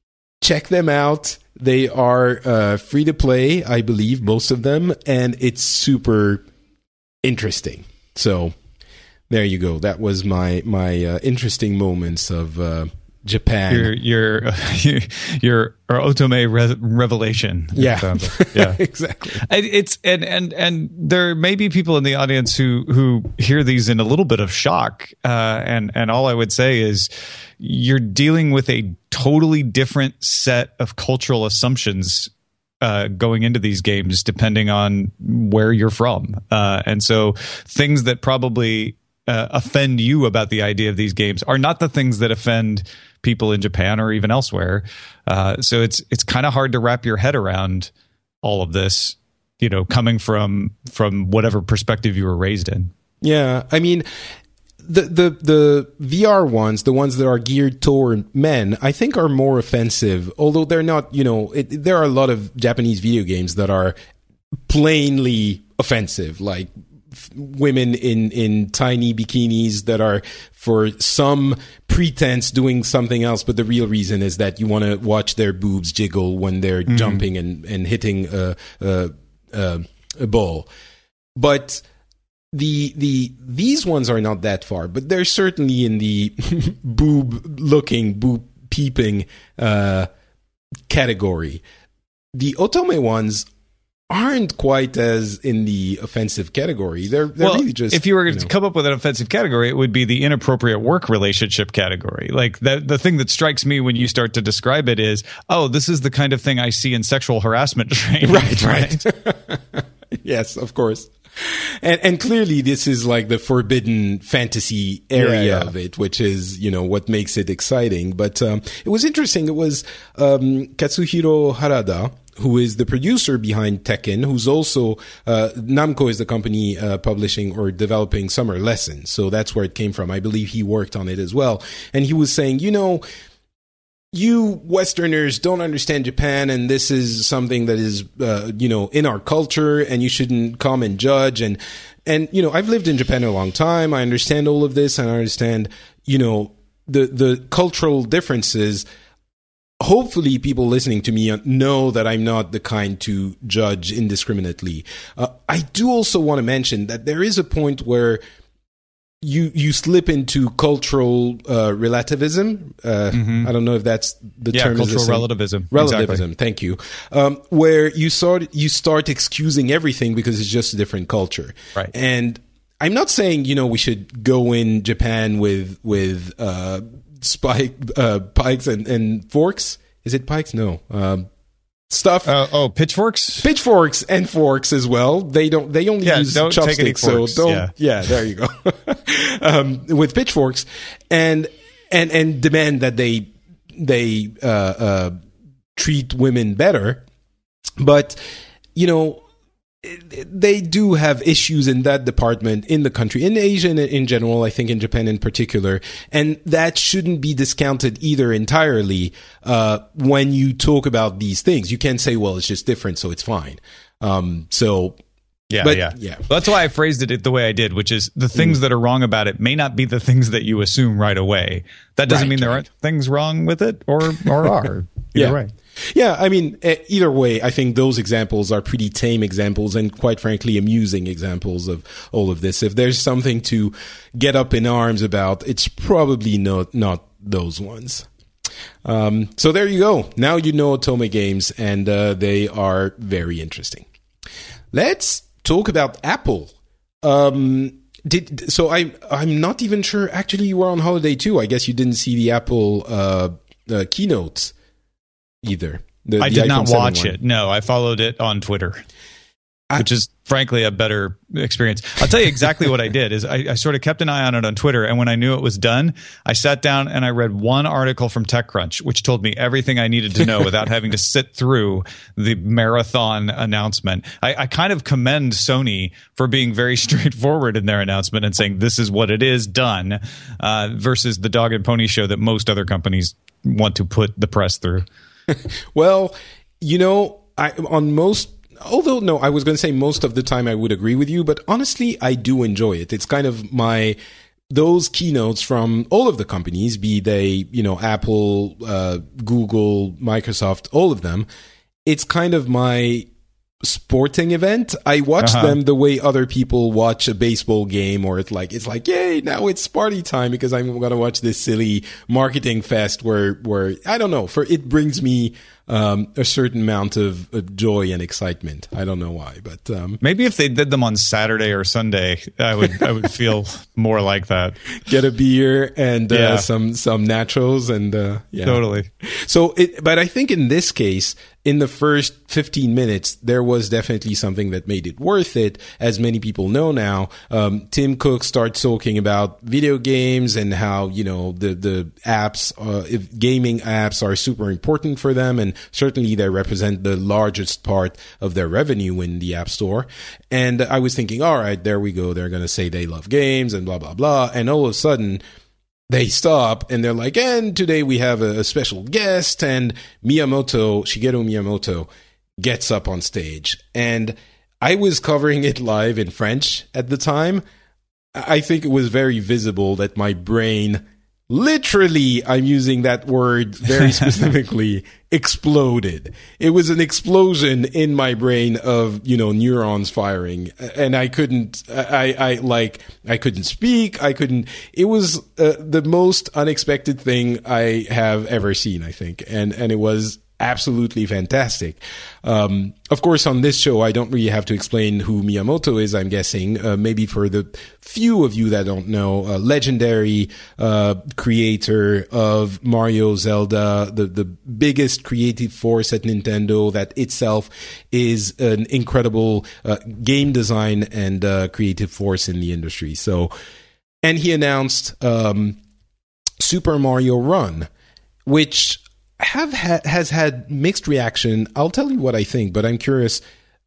check them out. They are uh, free to play, I believe, most of them, and it's super interesting. So there you go. That was my my uh, interesting moments of uh, Japan. Your your uh, your otome re- revelation. Yeah, yeah, exactly. It's and and and there may be people in the audience who who hear these in a little bit of shock. Uh, and and all I would say is you're dealing with a totally different set of cultural assumptions Uh, going into these games, depending on where you're from. Uh, and so things that probably uh, offend you about the idea of these games are not the things that offend people in Japan or even elsewhere. Uh, so it's it's kind of hard to wrap your head around all of this, you know, coming from from whatever perspective you were raised in. Yeah, I mean, The, the the V R ones, the ones that are geared toward men, I think are more offensive. Although they're not, you know, it, there are a lot of Japanese video games that are plainly offensive, like f- women in, in tiny bikinis that are for some pretense doing something else, but the real reason is that you want to watch their boobs jiggle when they're mm-hmm. jumping and, and hitting a, a, a, a ball. But The the these ones are not that far, but they're certainly in the boob looking, boob peeping uh, category. The otome ones aren't quite as in the offensive category. They're, they're well, really just. If you were you to know. come up with an offensive category, it would be the inappropriate work relationship category. Like the the thing that strikes me when you start to describe it is, oh, this is the kind of thing I see in sexual harassment training. Right, right. Yes, of course. And, and clearly this is like the forbidden fantasy area yeah, yeah. of it, which is, you know, what makes it exciting. But um, it was interesting. It was um, Katsuhiro Harada, who is the producer behind Tekken, who's also uh, Namco is the company uh, publishing or developing Summer Lesson, so that's where it came from. I believe he worked on it as well, and he was saying, you know, you Westerners don't understand Japan, and this is something that is, uh, you know, in our culture, and you shouldn't come and judge. And, and, you know, I've lived in Japan a long time. I understand all of this, and I understand, you know, the, the cultural differences. Hopefully people listening to me know that I'm not the kind to judge indiscriminately. Uh, I do also want to mention that there is a point where you you slip into cultural uh, relativism. Uh, mm-hmm. I don't know if that's the yeah, term. Cultural relativism. Relativism. Exactly. Thank you. Um, where you start you start excusing everything because it's just a different culture. Right. And I'm not saying, you know, we should go in Japan with with uh, spike uh, pikes and, and forks. Is it pikes? No. Um, stuff. Uh, oh, pitchforks. Pitchforks and forks as well. They don't. They only yeah, use don't chopsticks. Take any forks. So don't. Yeah. yeah there you go. um, with pitchforks and and and demand that they they uh, uh, treat women better, but you know. They do have issues in that department in the country, in Asia in, in general, I think in Japan in particular, and that shouldn't be discounted either entirely uh, when you talk about these things. You can't say, well, it's just different, so it's fine. Um, so... Yeah, but, yeah, yeah. Well, that's why I phrased it the way I did, which is the things mm. that are wrong about it may not be the things that you assume right away. That doesn't right, mean there right. aren't things wrong with it, or or are. yeah. Way. Yeah, I mean, either way, I think those examples are pretty tame examples and, quite frankly, amusing examples of all of this. If there's something to get up in arms about, it's probably not not those ones. Um, so there you go. Now you know Otome Games, and uh, they are very interesting. Let's talk about Apple. Um, did so? I I'm not even sure. Actually, you were on holiday too. I guess you didn't see the Apple uh, uh, keynotes either. The, I the did iPhone not watch seven one. it. No, I followed it on Twitter, I, which is frankly a better experience. I'll tell you exactly what I did is I, I sort of kept an eye on it on Twitter. And when I knew it was done, I sat down and I read one article from TechCrunch, which told me everything I needed to know without having to sit through the marathon announcement. I, I kind of commend Sony for being very straightforward in their announcement and saying, this is what it is, done, uh, versus the dog and pony show that most other companies want to put the press through. Well, you know, I, on most, although no, I was going to say most of the time I would agree with you, but honestly, I do enjoy it. It's kind of my, those keynotes from all of the companies, be they, you know, Apple, uh, Google, Microsoft, all of them. It's kind of my sporting event. I watch uh-huh. them the way other people watch a baseball game, or it's like, it's like, yay, now it's party time because I'm going to watch this silly marketing fest where, where, I don't know, for it brings me, um, a certain amount of, of joy and excitement. I don't know why, but, um, maybe if they did them on Saturday or Sunday, I would, I would feel more like that. Get a beer and, uh, yeah. some, some nachos and, uh, yeah. Totally. So it, but I think in this case, in the first fifteen minutes, there was definitely something that made it worth it. As many people know now, um, Tim Cook starts talking about video games and how, you know, the, the apps, uh, if gaming apps are super important for them. And certainly they represent the largest part of their revenue in the App Store. And I was thinking, all right, there we go. They're going to say they love games and blah, blah, blah. And all of a sudden, they stop and they're like, and today we have a, a special guest, and Miyamoto, Shigeru Miyamoto, gets up on stage. And I was covering it live in French at the time. I think it was very visible that my brain, literally, I'm using that word very specifically, exploded. It was an explosion in my brain of, you know, neurons firing. And I couldn't, I, I like, I couldn't speak. I couldn't, it was uh, the most unexpected thing I have ever seen, I think. And, and it was absolutely fantastic. Um, of course, on this show, I don't really have to explain who Miyamoto is, I'm guessing. Uh, maybe for the few of you that don't know, a legendary uh, creator of Mario, Zelda, the, the biggest creative force at Nintendo that itself is an incredible uh, game design and uh, creative force in the industry. So, and he announced um, Super Mario Run, which have ha- has had mixed reaction. I'll tell you what I think, but I'm curious.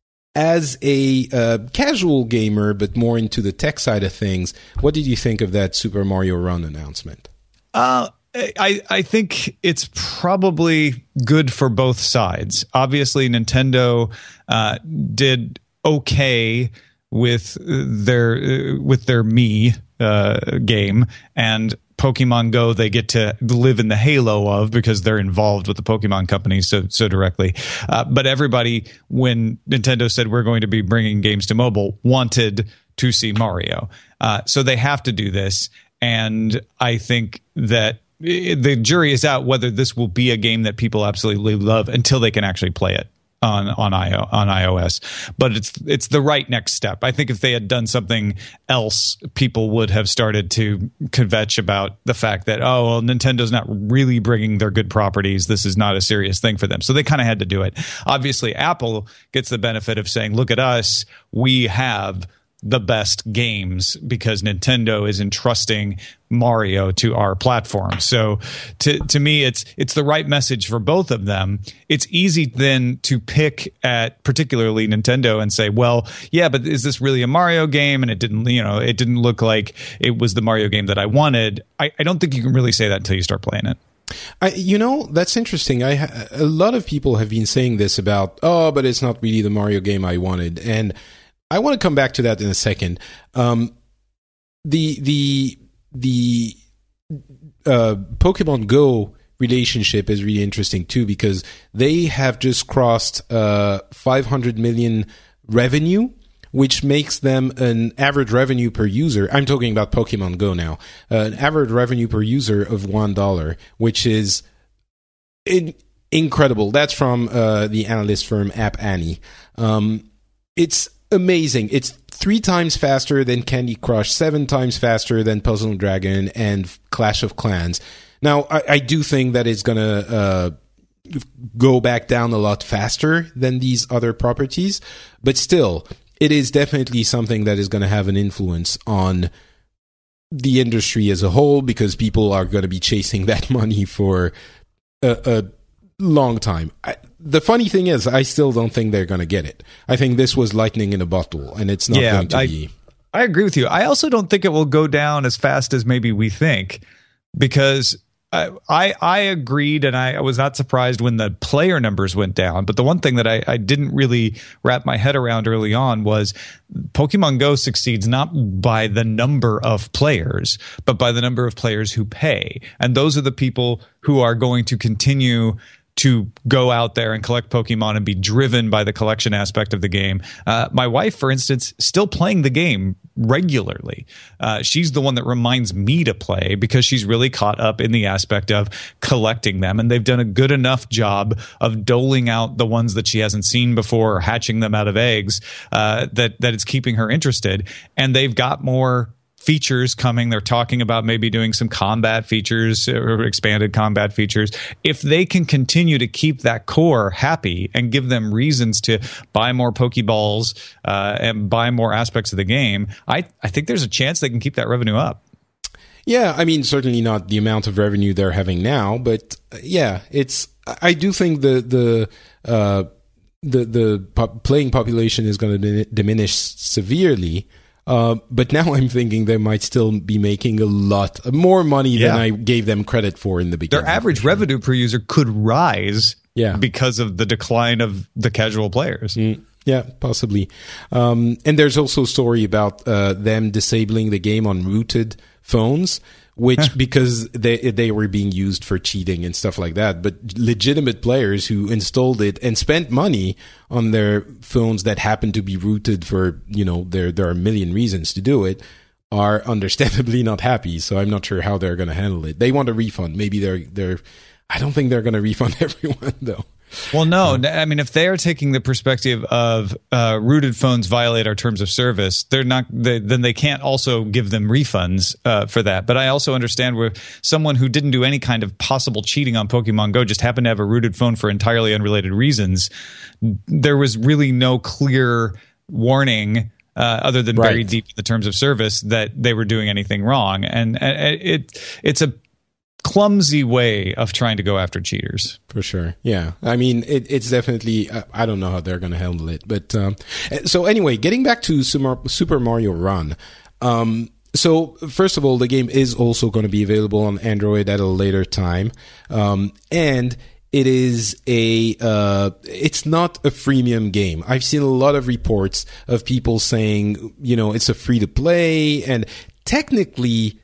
As a uh, casual gamer, but more into the tech side of things, what did you think of that Super Mario Run announcement? Uh, I, I think it's probably good for both sides. Obviously, Nintendo uh, did okay with their uh, with their Mii uh, game, and Pokemon Go they get to live in the halo of because they're involved with the Pokemon company so so directly. Uh, but everybody, when Nintendo said we're going to be bringing games to mobile, wanted to see Mario. Uh, so they have to do this, and I think that the jury is out whether this will be a game that people absolutely love until they can actually play it on on I O on iOS. But it's it's the right next step. I think if they had done something else, people would have started to kvetch about the fact that, oh, well, Nintendo's not really bringing their good properties. This is not a serious thing for them. So they kind of had to do it. Obviously, Apple gets the benefit of saying, look at us, we have the best games because Nintendo is entrusting Mario to our platform. So to to me, it's it's the right message for both of them. It's easy then to pick at particularly Nintendo and say, well, yeah, but is this really a Mario game? And it didn't, you know, it didn't look like it was the Mario game that I wanted. I, I don't think you can really say that until you start playing it. I, you know, that's interesting. I ha- a lot of people have been saying this about, oh, but it's not really the Mario game I wanted. And I want to come back to that in a second. Um, the the the uh, Pokemon Go relationship is really interesting too because they have just crossed uh, five hundred million revenue, which makes them an average revenue per user. I'm talking about Pokemon Go now. Uh, an average revenue per user of one dollar, which is in- incredible. That's from uh, the analyst firm App Annie. Um, it's amazing. It's three times faster than Candy Crush, seven times faster than Puzzle and Dragon and Clash of Clans. Now, I, I do think that it's going to uh, go back down a lot faster than these other properties, but still, it is definitely something that is going to have an influence on the industry as a whole because people are going to be chasing that money for a, a long time. I, the funny thing is, I still don't think they're going to get it. I think this was lightning in a bottle, and it's not yeah, going to I, be. I agree with you. I also don't think it will go down as fast as maybe we think, because I I, I agreed, and I, I was not surprised when the player numbers went down. But the one thing that I, I didn't really wrap my head around early on was Pokemon Go succeeds not by the number of players, but by the number of players who pay. And those are the people who are going to continue to go out there and collect Pokemon and be driven by the collection aspect of the game. Uh, my wife, for instance, still playing the game regularly. Uh, she's the one that reminds me to play because she's really caught up in the aspect of collecting them. And they've done a good enough job of doling out the ones that she hasn't seen before or hatching them out of eggs uh, that, that it's keeping her interested. And they've got more features coming. They're talking about maybe doing some combat features or expanded combat features. If they can continue to keep that core happy and give them reasons to buy more Pokeballs uh, and buy more aspects of the game, I, I think there's a chance they can keep that revenue up. Yeah, I mean, certainly not the amount of revenue they're having now, but uh, yeah, it's. I do think the the uh, the the po- playing population is going to diminish severely. Uh, but now I'm thinking they might still be making a lot more money yeah. than I gave them credit for in the beginning. Their average sure. revenue per user could rise yeah. because of the decline of the casual players. Mm, yeah, possibly. Um, and there's also a story about uh, them disabling the game on rooted phones, which because they they were being used for cheating and stuff like that. But legitimate players who installed it and spent money on their phones that happen to be rooted for, you know, there there are a million reasons to do it, are understandably not happy. So I'm not sure how they're going to handle it. They want a refund. Maybe they're they're. I don't think they're going to refund everyone though. Well, no. I mean, if they are taking the perspective of uh, rooted phones violate our terms of service, they're not. They, then they can't also give them refunds uh, for that. But I also understand where someone who didn't do any kind of possible cheating on Pokemon Go just happened to have a rooted phone for entirely unrelated reasons. There was really no clear warning. Uh, other than right. buried deep in the terms of service that they were doing anything wrong, and, and it it's a clumsy way of trying to go after cheaters. For sure. Yeah. I mean, it, it's definitely, uh, I don't know how they're going to handle it. But um, so anyway, getting back to Super Mario Run. Um, so first of all, the game is also going to be available on Android at a later time. Um, and it is a, uh, it's not a freemium game. I've seen a lot of reports of people saying, you know, it's a free to play, and technically,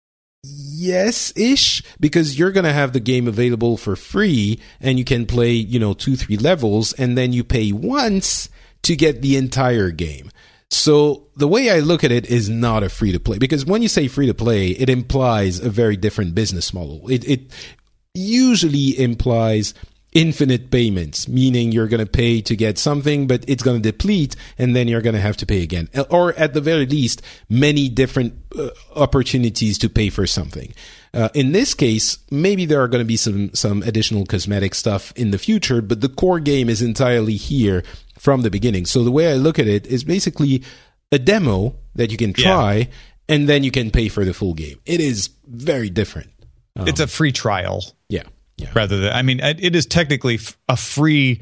yes-ish, because you're going to have the game available for free and you can play, you know, two, three levels, and then you pay once to get the entire game. So the way I look at it is not a free to play, because when you say free to play, it implies a very different business model. It, it usually implies infinite payments, meaning you're going to pay to get something, but it's going to deplete, and then you're going to have to pay again. Or at the very least, many different uh, opportunities to pay for something. Uh, in this case, maybe there are going to be some, some additional cosmetic stuff in the future, but the core game is entirely here from the beginning. So the way I look at it is basically a demo that you can try, yeah. and then you can pay for the full game. It is very different. Um, it's a free trial. Yeah. Yeah. Rather than, I mean, it is technically a free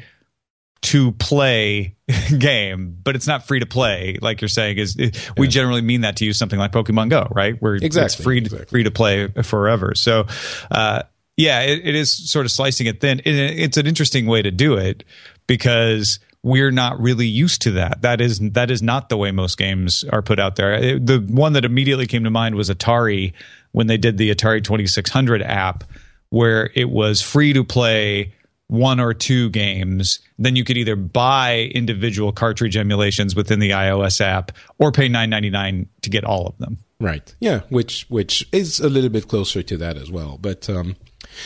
to play game, but it's not free to play, like you're saying. Is it, yeah. We generally mean that to use something like Pokemon Go, right? Where exactly, it's free exactly. free to play forever. So, uh, yeah, it, it is sort of slicing it thin. It, it's an interesting way to do it because we're not really used to that. That is that is not the way most games are put out there. It, the one that immediately came to mind was Atari when they did the Atari twenty-six hundred app, where it was free to play one or two games. Then you could either buy individual cartridge emulations within the iOS app or pay nine ninety-nine to get all of them. Right. Yeah, which which is a little bit closer to that as well. But um,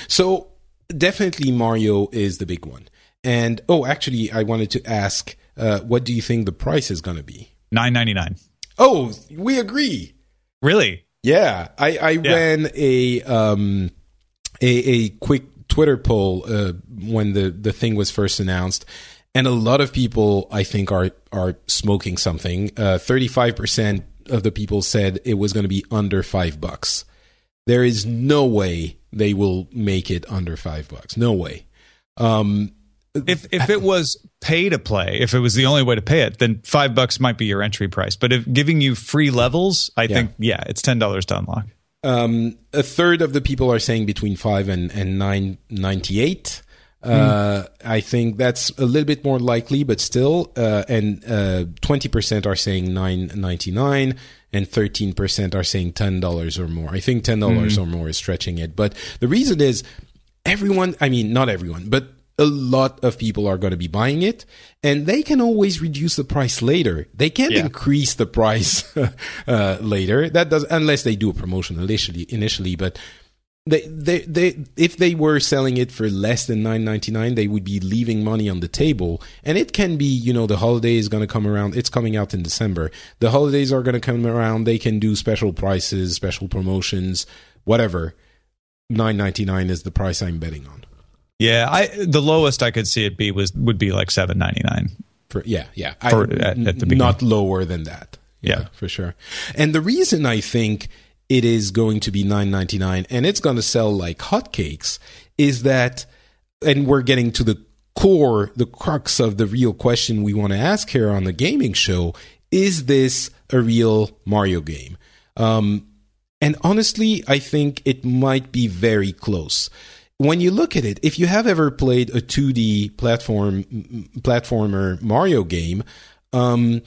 so definitely Mario is the big one. And oh, actually, I wanted to ask, uh, what do you think the price is going to be? nine ninety-nine. Oh, we agree. Really? Yeah, I, I yeah. ran a um. A, a quick Twitter poll uh, when the, the thing was first announced, and a lot of people, I think, are are smoking something. Uh, thirty-five percent of the people said it was going to be under five bucks. There is no way they will make it under five bucks. No way. Um, if if it was pay to play, if it was the only way to pay it, then five bucks might be your entry price. But if giving you free levels, I yeah. think yeah, it's ten dollars to unlock. Um, a third of the people are saying between five and, and nine ninety-eight. Uh, mm. I think that's a little bit more likely, but still, uh, and, uh, twenty percent are saying nine ninety-nine and thirteen percent are saying ten dollars or more. I think ten dollars mm. or more is stretching it. But the reason is everyone, I mean, not everyone, but a lot of people are going to be buying it, and they can always reduce the price later. They can't yeah. increase the price uh, later. That does, unless they do a promotion initially. Initially, but they, they, they, if they were selling it for less than nine ninety-nine, they would be leaving money on the table. And it can be, you know, the holiday is going to come around. It's coming out in December. The holidays are going to come around. They can do special prices, special promotions, whatever. nine ninety-nine is the price I'm betting on. Yeah, I the lowest I could see it be was would be like seven ninety-nine. For yeah, yeah, for, I, at, at the beginning. Not lower than that. Yeah, yeah, for sure. And the reason I think it is going to be nine ninety-nine and it's going to sell like hotcakes is that, and we're getting to the core, the crux of the real question we want to ask here on the gaming show: is this a real Mario game? Um, and honestly, I think it might be very close. When you look at it, if you have ever played a two D platform platformer Mario game, um,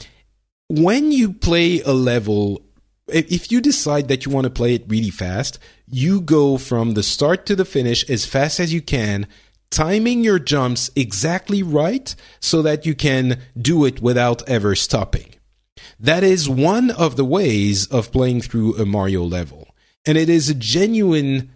when you play a level, if you decide that you want to play it really fast, you go from the start to the finish as fast as you can, timing your jumps exactly right so that you can do it without ever stopping. That is one of the ways of playing through a Mario level. And it is a genuine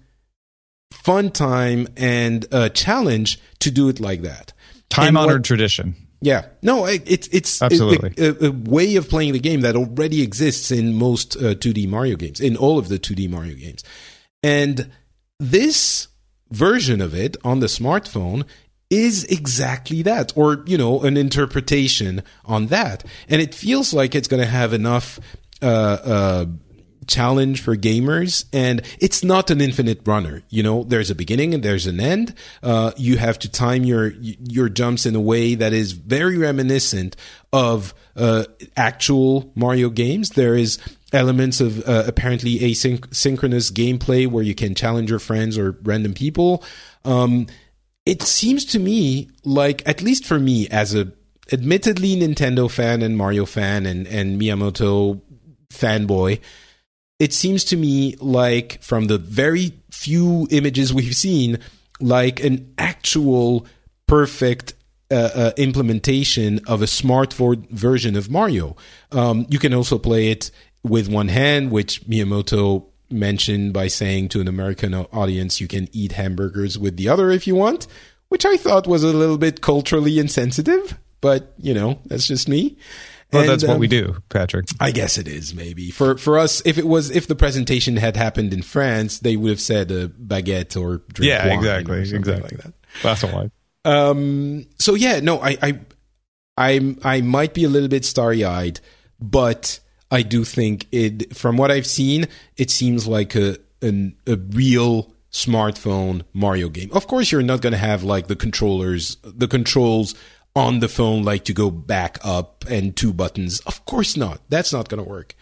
fun time and a challenge to do it like that. Time-honored what, tradition. Yeah. No, it, it's it's Absolutely. A, a, a way of playing the game that already exists in most uh, two D Mario games, in all of the two D Mario games. And this version of it on the smartphone is exactly that, or, you know, an interpretation on that. And it feels like it's going to have enough uh, uh, challenge for gamers, and it's not an infinite runner. You know, there's a beginning and there's an end. Uh, you have to time your your jumps in a way that is very reminiscent of uh, actual Mario games. There is elements of uh, apparently asynchronous gameplay where you can challenge your friends or random people. Um, it seems to me like, at least for me, as a admittedly Nintendo fan and Mario fan and, and Miyamoto fanboy, it seems to me like, from the very few images we've seen, like an actual perfect uh, uh, implementation of a smartphone version of Mario. Um, you can also play it with one hand, which Miyamoto mentioned by saying to an American audience, you can eat hamburgers with the other if you want, which I thought was a little bit culturally insensitive, but, you know, that's just me. Well, and, that's what um, we do, Patrick. I guess it is, maybe. For for us, if it was, if the presentation had happened in France, they would have said a baguette or drink yeah, wine exactly, or something exactly. like that. Glass of wine. Um, so yeah, no, I, I, I, I might be a little bit starry-eyed, but I do think it, from what I've seen, it seems like a an, a real smartphone Mario game. Of course, you're not going to have like the controllers, the controls on the phone, like to go back up and two buttons. Of course not. That's not going to work.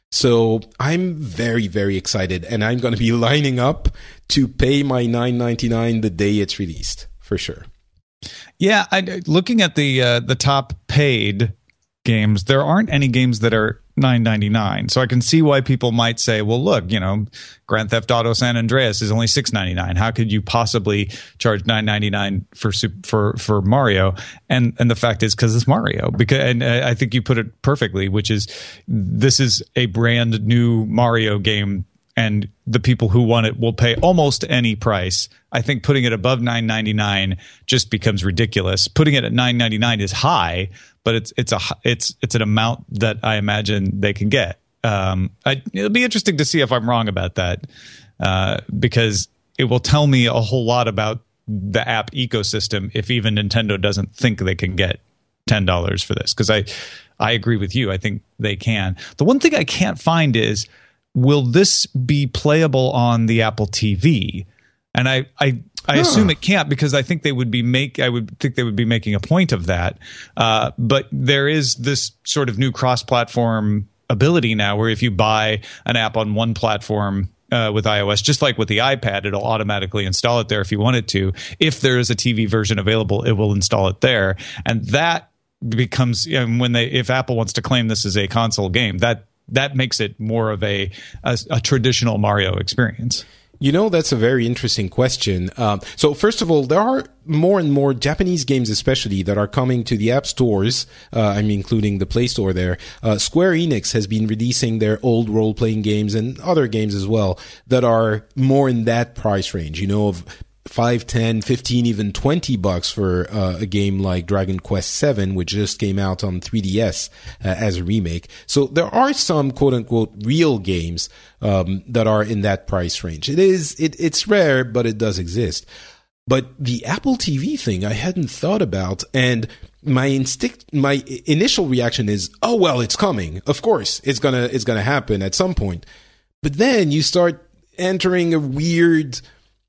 So I'm very, very excited, and I'm going to be lining up to pay my nine ninety-nine the day it's released, for sure. Yeah, I, looking at the uh, the top paid games, there aren't any games that are nine ninety-nine. So I can see why people might say, well, look, you know, Grand Theft Auto San Andreas is only six ninety-nine. How could you possibly charge nine ninety-nine for for for Mario? And and the fact is, because it's Mario. Because and I think you put it perfectly, which is, this is a brand new Mario game, and the people who want it will pay almost any price. I think putting it above nine ninety-nine just becomes ridiculous. Putting it at nine ninety-nine is high, but it's it's a it's it's an amount that I imagine they can get. Um, I, it'll be interesting to see if I'm wrong about that, uh, because it will tell me a whole lot about the app ecosystem if even Nintendo doesn't think they can get ten dollars for this. Because I I agree with you. I think they can. The one thing I can't find is, will this be playable on the Apple T V? And I, I, I huh. assume it can't, because I think they would be make. I would think they would be making a point of that. Uh, but there is this sort of new cross-platform ability now, where if you buy an app on one platform uh, with iOS, just like with the iPad, it'll automatically install it there if you want it to. If there is a T V version available, it will install it there, and that becomes, you know, when they if Apple wants to claim this as a console game, that. That makes it more of a, a, a traditional Mario experience. You know, that's a very interesting question. Um, so first of all, there are more and more Japanese games, especially, that are coming to the app stores. Uh, I'm including the Play Store there. Uh, Square Enix has been releasing their old role-playing games and other games as well that are more in that price range, you know, of five, ten, fifteen, even twenty bucks for uh, a game like Dragon Quest seven, which just came out on three D S uh, as a remake. So there are some quote-unquote real games um, that are in that price range. It is, it, it's rare, but it does exist. But the Apple T V thing I hadn't thought about, and my instinct, my initial reaction is, oh well, it's coming. Of course, it's gonna, it's gonna happen at some point. But then you start entering a weird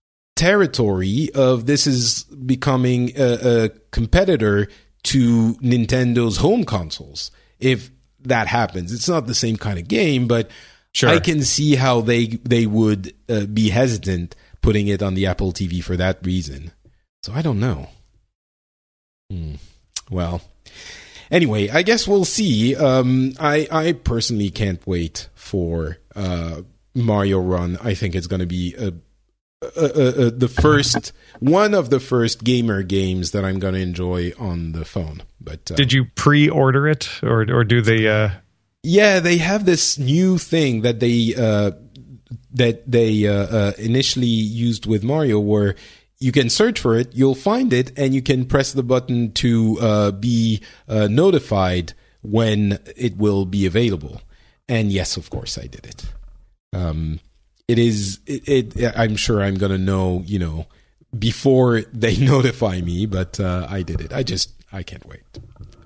territory of this is becoming a, a competitor to Nintendo's home consoles. If that happens, it's not the same kind of game, but sure, I can see how they they would uh, be hesitant putting it on the Apple T V for that reason. So I don't know. Hmm. Well, anyway, I guess we'll see. Um, I I personally can't wait for uh, Mario Run. I think it's going to be a Uh, uh, uh, the first one of the first gamer games that I'm going to enjoy on the phone. But uh, did you pre-order it, or or do they? Uh... Yeah, they have this new thing that they uh, that they uh, uh, initially used with Mario, where you can search for it, you'll find it, and you can press the button to uh, be uh, notified when it will be available. And yes, of course, I did it. Um, It is, it, it, I'm sure I'm going to know, you know, before they notify me, but uh, I did it. I just, I can't wait.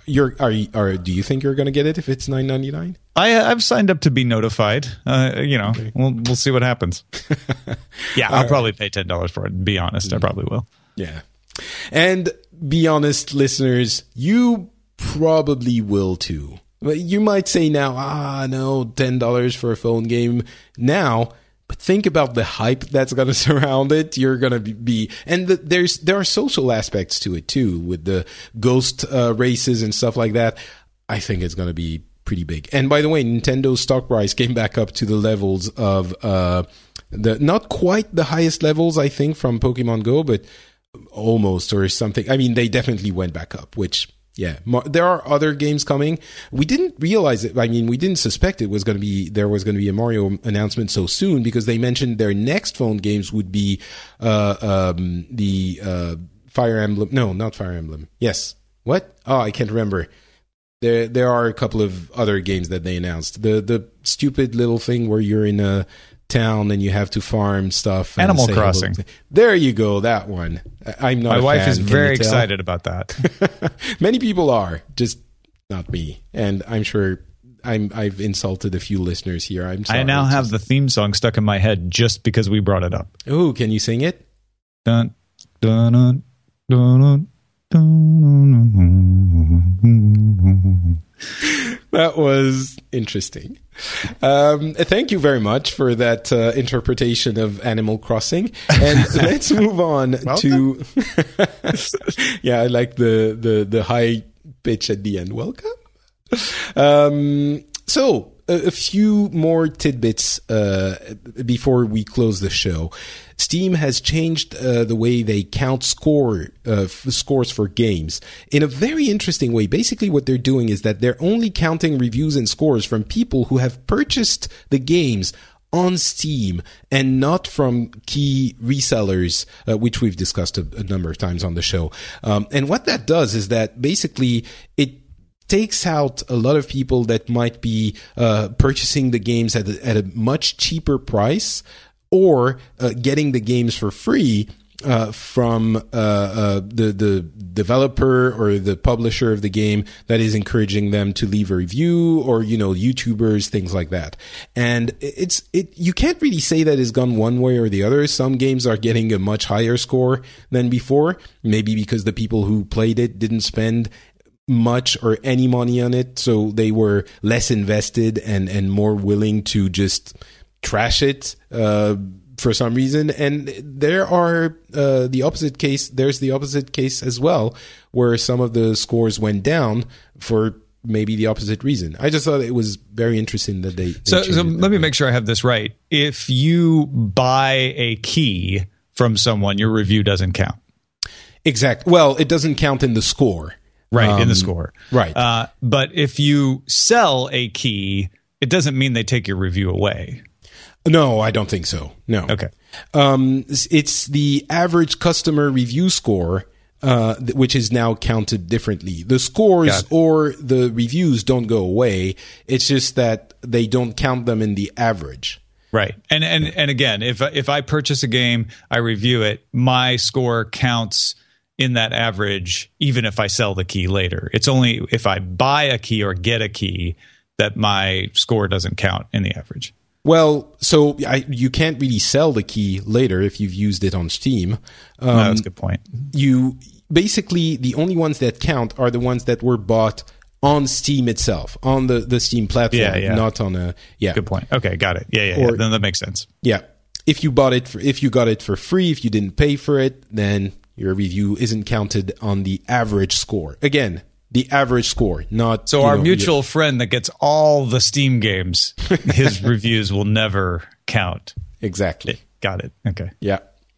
You're are you, are do you think you're going to get it if it's nine ninety-nine? I I've signed up to be notified. Uh, you know, okay. we'll we'll see what happens. Yeah, I'll probably pay ten dollars for it. To be honest, mm-hmm. I probably will. Yeah, and be honest, listeners, you probably will too. You might say now, ah, no, ten dollars for a phone game now. But think about the hype that's going to surround it. You're going to be, and the, there's there are social aspects to it too, with the ghost uh, races and stuff like that. I think it's going to be pretty big. And by the way, Nintendo's stock price came back up to the levels of uh, the not quite the highest levels, I think, from Pokemon Go, but almost or something. I mean, they definitely went back up, which. Yeah, there are other games coming. We didn't realize it. I mean, we didn't suspect it was going to be there was going to be a Mario announcement so soon because they mentioned their next phone games would be uh, um, the uh, Fire Emblem. No, not Fire Emblem. Yes. What? Oh, I can't remember. There, there are a couple of other games that they announced. The the stupid little thing where you're in a town and you have to farm stuff. Animal Crossing. There you go, that one. I'm not. My a wife fan, is very excited about that. Many people are, just not me. And I'm sure I'm. I've insulted a few listeners here. I'm sorry. I now have the theme song stuck in my head just because we brought it up. Oh, can you sing it? Dun dun dun dun dun. dun. That was interesting. Um, thank you very much for that uh, interpretation of Animal Crossing. And let's move on to... Yeah, I like the, the, the high pitch at the end. Welcome. Um, so, a, a few more tidbits uh, before we close the show. Steam has changed uh, the way they count score uh, f- scores for games in a very interesting way. Basically, what they're doing is that they're only counting reviews and scores from people who have purchased the games on Steam and not from key resellers, uh, which we've discussed a, a number of times on the show. Um, and what that does is that basically it takes out a lot of people that might be uh, purchasing the games at a, at a much cheaper price, or uh, getting the games for free uh, from uh, uh, the the developer or the publisher of the game that is encouraging them to leave a review, or you know, YouTubers, things like that. And it's it you can't really say that it's gone one way or the other. Some games are getting a much higher score than before, maybe because the people who played it didn't spend much or any money on it, so they were less invested and and more willing to just trash it uh, for some reason. And there are uh, the opposite case. There's the opposite case as well, where some of the scores went down for maybe the opposite reason. I just thought it was very interesting that they. they so so let me way. make sure I have this right. If you buy a key from someone, your review doesn't count. Exactly. Well, it doesn't count in the score. Right, um, in the score. Right. Uh, but if you sell a key, it doesn't mean they take your review away. No, I don't think so. No. Okay. Um, it's the average customer review score, uh, which is now counted differently. The scores or the reviews don't go away. It's just that they don't count them in the average. Right. And and and again, if if I purchase a game, I review it, my score counts in that average, even if I sell the key later. It's only if I buy a key or get a key that my score doesn't count in the average. Well, so I, you can't really sell the key later if you've used it on Steam. Um, no, that's a good point. You basically, the only ones that count are the ones that were bought on Steam itself, on the, the Steam platform, yeah, yeah. not on a, yeah. Good point. Okay, got it. Yeah, yeah, or, yeah. Then that makes sense. Yeah. If you bought it for, if you got it for free, if you didn't pay for it, then your review isn't counted on the average score. Again, the average score, not... So our know, mutual you, friend that gets all the Steam games, his reviews will never count. Exactly. Got it. Okay. Yeah.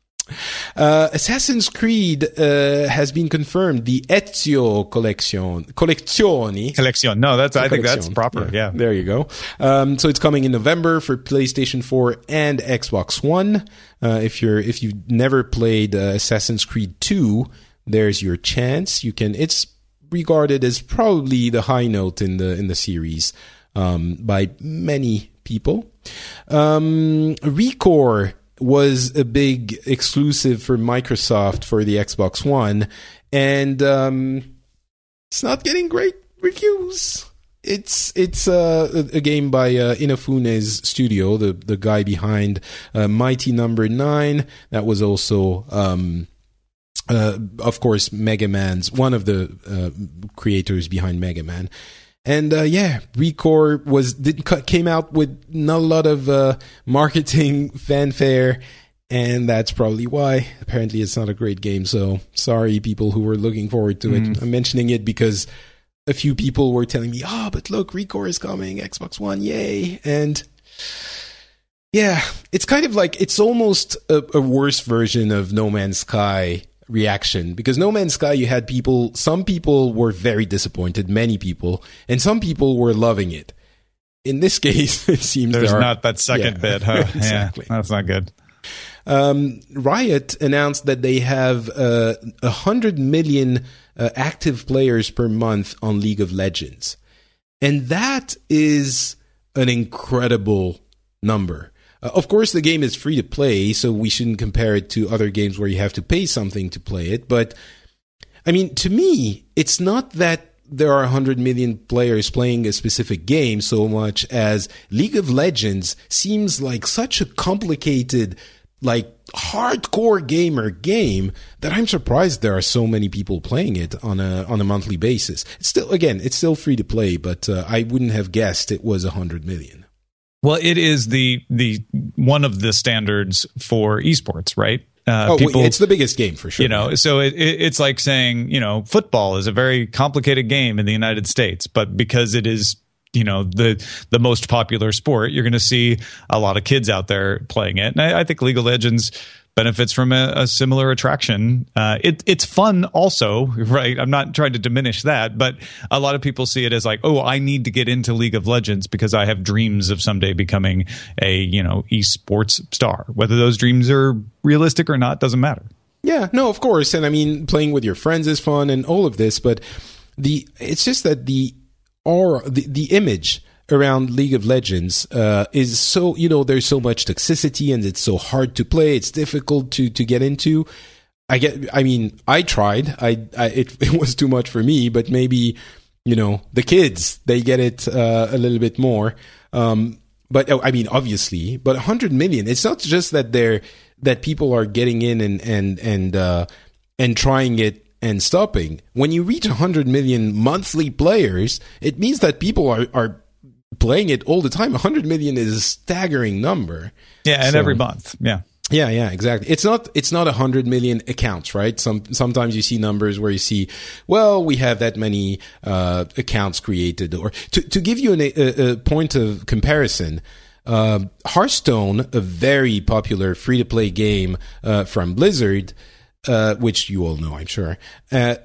Uh, Assassin's Creed uh, has been confirmed. The Ezio collection, collezioni. Collection. No, that's. I think that's proper. Yeah. yeah. There you go. Um, so it's coming in November for PlayStation four and Xbox One. Uh, if you're if you've never played uh, Assassin's Creed two, there's your chance. You can. It's regarded as probably the high note in the in the series um, by many people. Um, Recore was a big exclusive for Microsoft for the Xbox One, and um, it's not getting great reviews. It's it's uh, a, a game by uh, Inafune's studio, the the guy behind uh, Mighty Number Nine. That was also, um, uh, of course, Mega Man's one of the uh, creators behind Mega Man. And uh, yeah, Recore was did, came out with not a lot of uh, marketing fanfare, and that's probably why. Apparently, it's not a great game. So sorry, people who were looking forward to mm. it. I'm mentioning it because a few people were telling me, oh, but look, Recore is coming, Xbox One, yay. And yeah, it's kind of like, it's almost a, a worse version of No Man's Sky reaction. Because No Man's Sky, you had people, some people were very disappointed, many people, and some people were loving it. In this case, it seems there's there are, not that second yeah, bit, huh? Exactly. Yeah, that's not good. Um, Riot announced that they have uh, one hundred million uh, active players per month on League of Legends. And that is an incredible number. Uh, of course, the game is free to play, so we shouldn't compare it to other games where you have to pay something to play it. But, I mean, to me, it's not that there are one hundred million players playing a specific game so much as League of Legends seems like such a complicated, like hardcore gamer game that I'm surprised there are so many people playing it on a on a monthly basis. It's still, again, it's still free to play, but uh, I wouldn't have guessed it was one hundred million. Well, it is the the one of the standards for esports, right? Uh, oh, people, it's the biggest game for sure. You know, so it, it, it's like saying, you know, football is a very complicated game in the United States, but because it is, you know, the the most popular sport, you're going to see a lot of kids out there playing it. And I, I think League of Legends benefits from a, a similar attraction. Uh, it, it's fun also, right? I'm not trying to diminish that, but a lot of people see it as like, oh, I need to get into League of Legends because I have dreams of someday becoming a, you know, esports star. Whether those dreams are realistic or not doesn't matter. Yeah, no, of course. And I mean, playing with your friends is fun and all of this, but the it's just that the or the, the image around League of Legends uh, is so, you know, there's so much toxicity and it's so hard to play. It's difficult to, to get into. I get, I mean, I tried. I, I it, it was too much for me, but maybe, you know, the kids, they get it uh, a little bit more. Um, but I mean, obviously, but one hundred million, it's not just that they're, that people are getting in and, and, and, uh, and trying it and stopping. When you reach one hundred million monthly players, it means that people are, are playing it all the time. one hundred million is a staggering number. Yeah, and so, every month. Yeah. Yeah, yeah, exactly. It's not it's not one hundred million accounts, right? Some sometimes you see numbers where you see, well, we have that many uh accounts created. Or to to give you an, a, a point of comparison, uh, Hearthstone, a very popular free-to-play game uh from Blizzard, uh which you all know, I'm sure, uh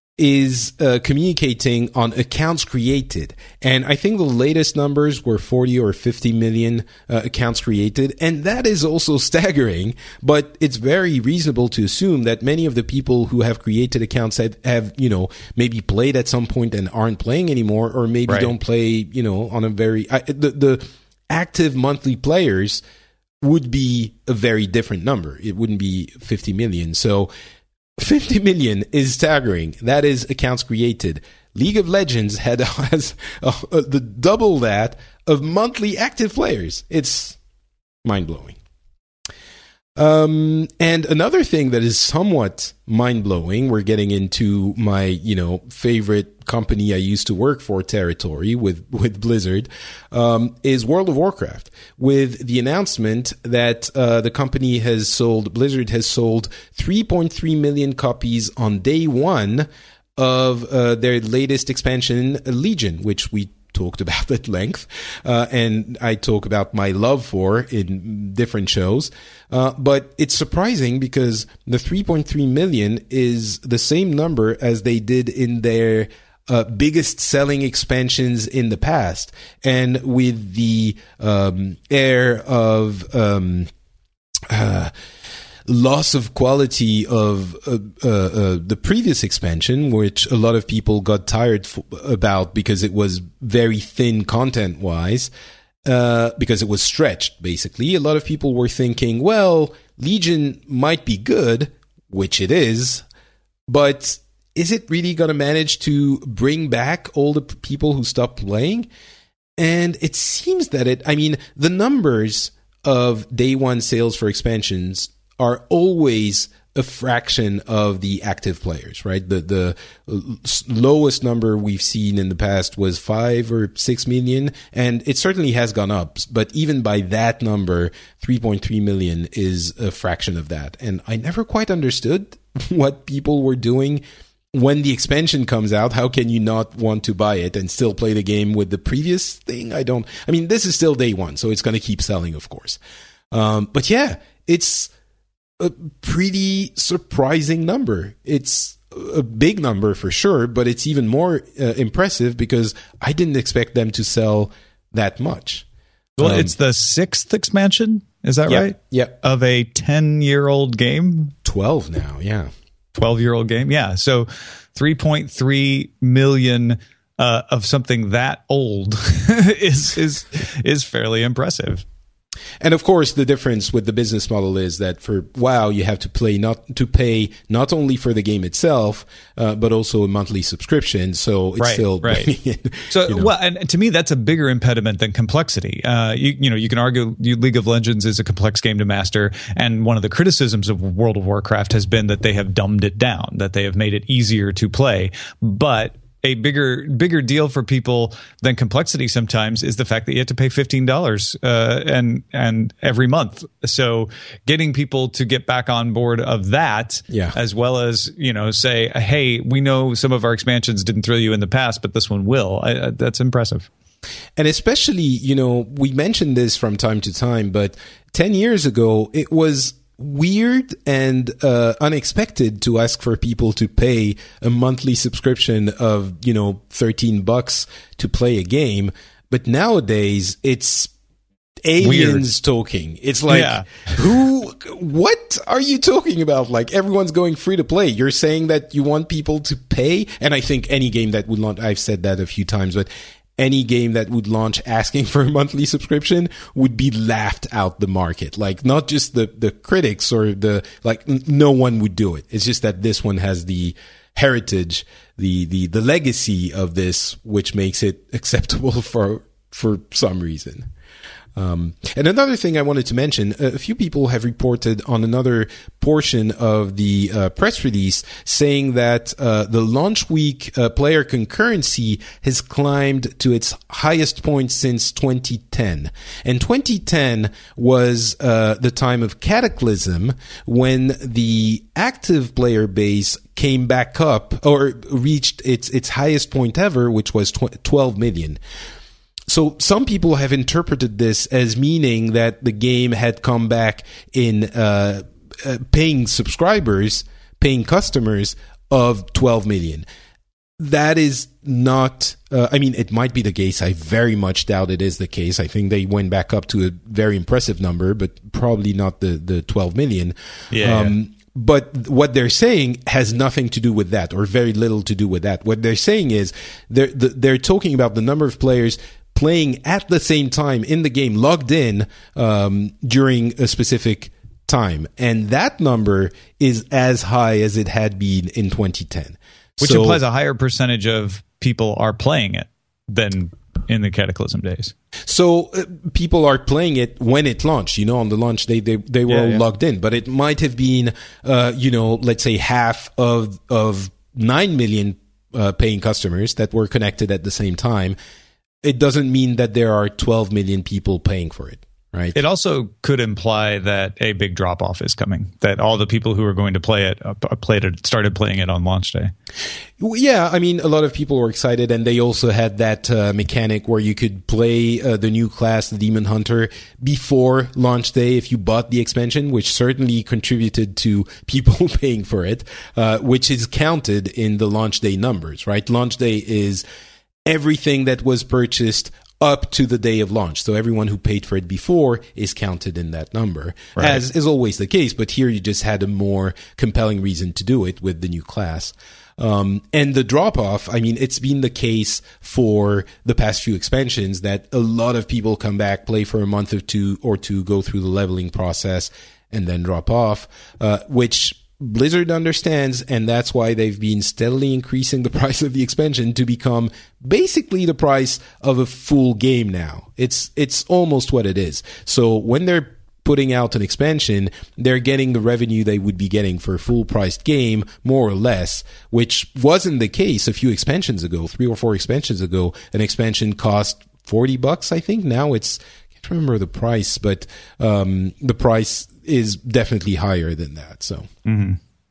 is uh, communicating on accounts created. And I think the latest numbers were forty or fifty million uh, accounts created. And that is also staggering, but it's very reasonable to assume that many of the people who have created accounts have, have you know, maybe played at some point and aren't playing anymore, or maybe right. don't play, you know, on a very, uh, the, the active monthly players would be a very different number. It wouldn't be fifty million. So fifty million is staggering. That is accounts created. League of Legends had has uh, uh, the double that of monthly active players. It's mind-blowing. Um, and another thing that is somewhat mind-blowing, we're getting into my, you know, favorite company I used to work for territory with, with Blizzard, um, is World of Warcraft, with the announcement that uh, the company has sold, Blizzard has sold three point three million copies on day one of uh, their latest expansion, Legion, which we talked about at length, uh, and I talk about my love for in different shows. Uh, but it's surprising because the three point three million is the same number as they did in their uh, biggest selling expansions in the past. And with the um, air of um, uh, loss of quality of uh, uh, uh, the previous expansion, which a lot of people got tired f- about because it was very thin content-wise, uh, because it was stretched, basically. A lot of people were thinking, well, Legion might be good, which it is, but is it really going to manage to bring back all the p- people who stopped playing? And it seems that it, I mean, the numbers of day one sales for expansions are always a fraction of the active players, right? The the lowest number we've seen in the past was five or six million, and it certainly has gone up. But even by that number, three point three million is a fraction of that. And I never quite understood what people were doing when the expansion comes out. How can you not want to buy it and still play the game with the previous thing? I don't, I mean, this is still day one, so it's going to keep selling, of course. Um, but yeah, it's a pretty surprising number. It's a big number for sure, but it's even more uh, impressive because I didn't expect them to sell that much. Well, um, it's the sixth expansion, is that yeah, right? Yeah. Of a ten-year-old game? twelve now, yeah. twelve-year-old game, yeah. So three point three million uh, of something that old is is is fairly impressive. And of course, the difference with the business model is that for WoW, you have to play not to pay not only for the game itself, uh, but also a monthly subscription. So it's right, still right. in, so you know. Well, and to me, that's a bigger impediment than complexity. Uh, you, you know, you can argue League of Legends is a complex game to master, and one of the criticisms of World of Warcraft has been that they have dumbed it down, that they have made it easier to play, but a bigger bigger deal for people than complexity sometimes is the fact that you have to pay fifteen dollars uh, and and every month. So getting people to get back on board of that, yeah. as well as, you know, say, hey, we know some of our expansions didn't thrill you in the past, but this one will. I, I, that's impressive. And especially, you know, we mentioned this from time to time, but ten years ago, it was weird and uh, unexpected to ask for people to pay a monthly subscription of, you know, thirteen bucks to play a game. But nowadays it's aliens weird. Talking. It's like, yeah. who, what are you talking about? Like, everyone's going free to play. You're saying that you want people to pay. And I think any game that would not, I've said that a few times, but any game that would launch asking for a monthly subscription would be laughed out the market. Like, not just the, the critics or the, like, n- no one would do it. It's just that this one has the heritage, the, the, the legacy of this, which makes it acceptable for, for some reason. Um, and another thing I wanted to mention, a few people have reported on another portion of the uh, press release saying that uh, the launch week uh, player concurrency has climbed to its highest point since twenty ten. And twenty ten was uh, the time of Cataclysm, when the active player base came back up or reached its its highest point ever, which was twelve million. So some people have interpreted this as meaning that the game had come back in uh, uh, paying subscribers, paying customers of twelve million. That is not, uh, I mean, it might be the case. I very much doubt it is the case. I think they went back up to a very impressive number, but probably not the, the twelve million. Yeah. Um, But what they're saying has nothing to do with that, or very little to do with that. What they're saying is they're, they're talking about the number of players playing at the same time in the game, logged in um, during a specific time. And that number is as high as it had been in twenty ten. Which so, implies a higher percentage of people are playing it than in the Cataclysm days. So uh, people are playing it when it launched. You know, on the launch, they they, they were yeah, all yeah. logged in. But it might have been, uh, you know, let's say half of, of nine million uh, paying customers that were connected at the same time. It doesn't mean that there are twelve million people paying for it, right? It also could imply that a big drop-off is coming, that all the people who are going to play it uh, played it, started playing it on launch day. Yeah, I mean, a lot of people were excited, and they also had that uh, mechanic where you could play uh, the new class, the Demon Hunter, before launch day if you bought the expansion, which certainly contributed to people paying for it, uh, which is counted in the launch day numbers, right? Launch day is everything that was purchased up to the day of launch. So everyone who paid for it before is counted in that number, right, as is always the case. But here you just had a more compelling reason to do it with the new class. Um, and the drop off, I mean, it's been the case for the past few expansions that a lot of people come back, play for a month or two or two, go through the leveling process and then drop off, uh, which Blizzard understands, and that's why they've been steadily increasing the price of the expansion to become basically the price of a full game now. It's it's almost what it is. So when they're putting out an expansion, they're getting the revenue they would be getting for a full-priced game, more or less, which wasn't the case a few expansions ago, three or four expansions ago. An expansion cost forty bucks, I think. Now it's, I can't remember the price, but um, the price is definitely higher than that. So, mm-hmm.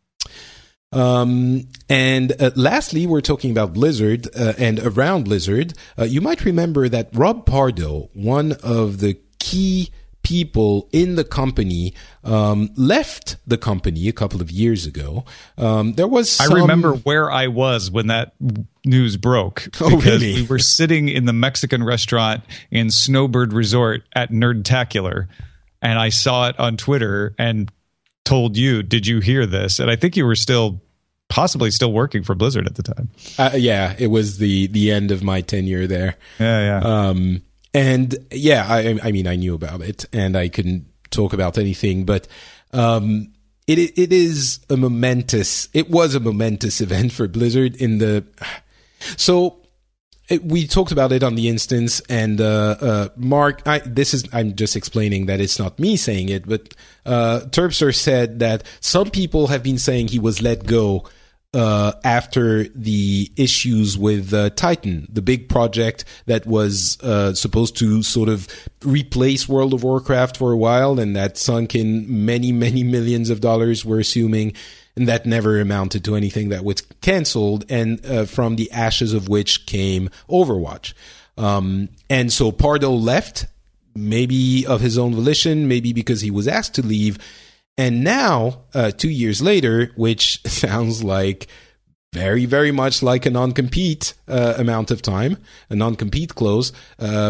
um, and uh, lastly, we're talking about Blizzard uh, and around Blizzard. Uh, you might remember that Rob Pardo, one of the key people in the company, um, left the company a couple of years ago. Um, there was some... I remember where I was when that news broke. Oh, because really? We were sitting in the Mexican restaurant in Snowbird Resort at Nerdtacular, and I saw it on Twitter and told you, did you hear this? And I think you were still, possibly still working for Blizzard at the time. Uh, yeah, it was the, the end of my tenure there. Yeah, yeah. Um, And yeah, I, I mean, I knew about it, and I couldn't talk about anything. But um, it it is a momentous. It was a momentous event for Blizzard. In the so it, we talked about it on the instance, and uh, uh, Mark. I, this is I'm just explaining that it's not me saying it, but uh, Terpster said that some people have been saying he was let go Uh, after the issues with uh, Titan, the big project that was uh, supposed to sort of replace World of Warcraft for a while, and that sunk in many, many millions of dollars, we're assuming, and that never amounted to anything, that was canceled, and uh, from the ashes of which came Overwatch. Um, and so Pardo left, maybe of his own volition, maybe because he was asked to leave. And now, uh, two years later, which sounds like very, very much like a non-compete uh, amount of time, a non-compete clause, uh,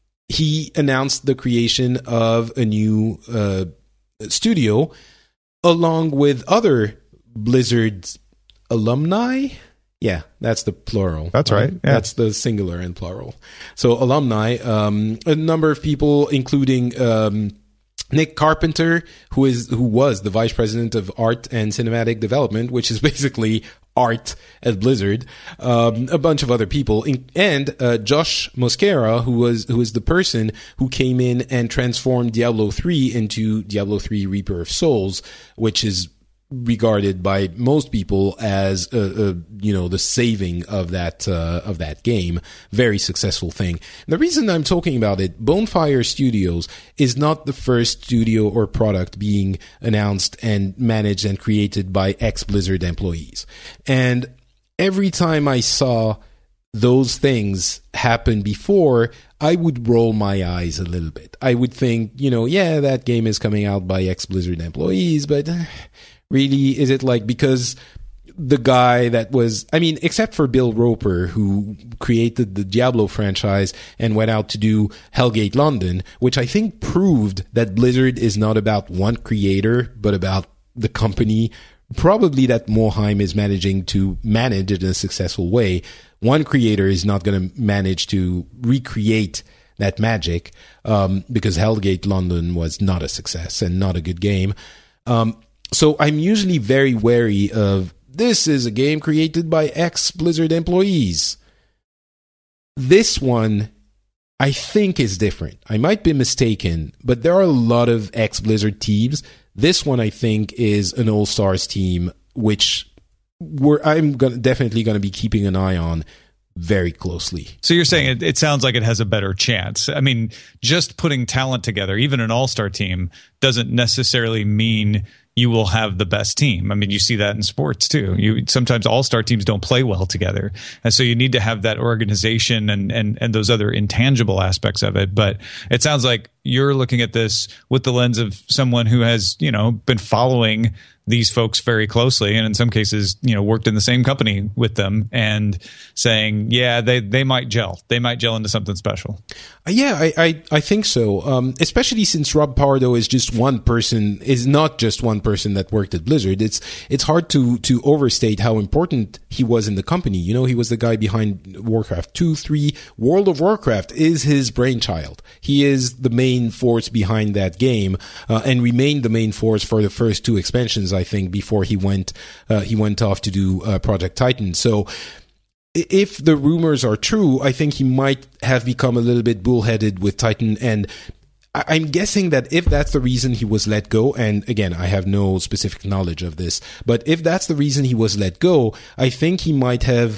he announced the creation of a new uh, studio along with other Blizzard alumni. Yeah, that's the plural. That's right. Yeah. That's the singular and plural. So alumni, um, a number of people, including... Um, Nick Carpenter, who is who was the vice president of art and cinematic development, which is basically art at Blizzard, um, a bunch of other people, and uh, Josh Mosquera, who was who is the person who came in and transformed Diablo three into Diablo three Reaper of Souls, which is regarded by most people as uh, uh, you know the saving of that uh, of that game. Very successful thing. And the reason I'm talking about it, Bonefire Studios is not the first studio or product being announced and managed and created by ex-Blizzard employees. And every time I saw those things happen before, I would roll my eyes a little bit. I would think, you know, yeah, that game is coming out by ex-Blizzard employees, but really, is it like, because the guy that was, I mean, except for Bill Roper, who created the Diablo franchise and went out to do Hellgate London, which I think proved that Blizzard is not about one creator, but about the company. Probably that Moheim is managing to manage it in a successful way. One creator is not going to manage to recreate that magic, um, because Hellgate London was not a success and not a good game. Um, So I'm usually very wary of, this is a game created by ex-Blizzard employees. This one, I think, is different. I might be mistaken, but there are a lot of ex-Blizzard teams. This one, I think, is an All-Stars team, which we're, I'm gonna, definitely going to be keeping an eye on very closely. So you're saying it, it sounds like it has a better chance. I mean, just putting talent together, even an all-star team, doesn't necessarily mean you will have the best team. I mean, you see that in sports too. You sometimes all-star teams don't play well together. And so you need to have that organization and, and, and those other intangible aspects of it. But it sounds like you're looking at this with the lens of someone who has, you know, been following these folks very closely, and in some cases, you know, worked in the same company with them, and saying, yeah, they, they might gel. They might gel into something special. Yeah, I, I, I think so. Um, especially since Rob Pardo is just one person, is not just one person that worked at Blizzard. It's, it's hard to, to overstate how important he was in the company. You know, he was the guy behind Warcraft two, three. World of Warcraft is his brainchild. He is the main force behind that game, uh, and remained the main force for the first two expansions, I I think, before he went uh, he went off to do uh, Project Titan. So if the rumors are true, I think he might have become a little bit bullheaded with Titan. And I- I'm guessing that if that's the reason he was let go, and again, I have no specific knowledge of this, but if that's the reason he was let go, I think he might have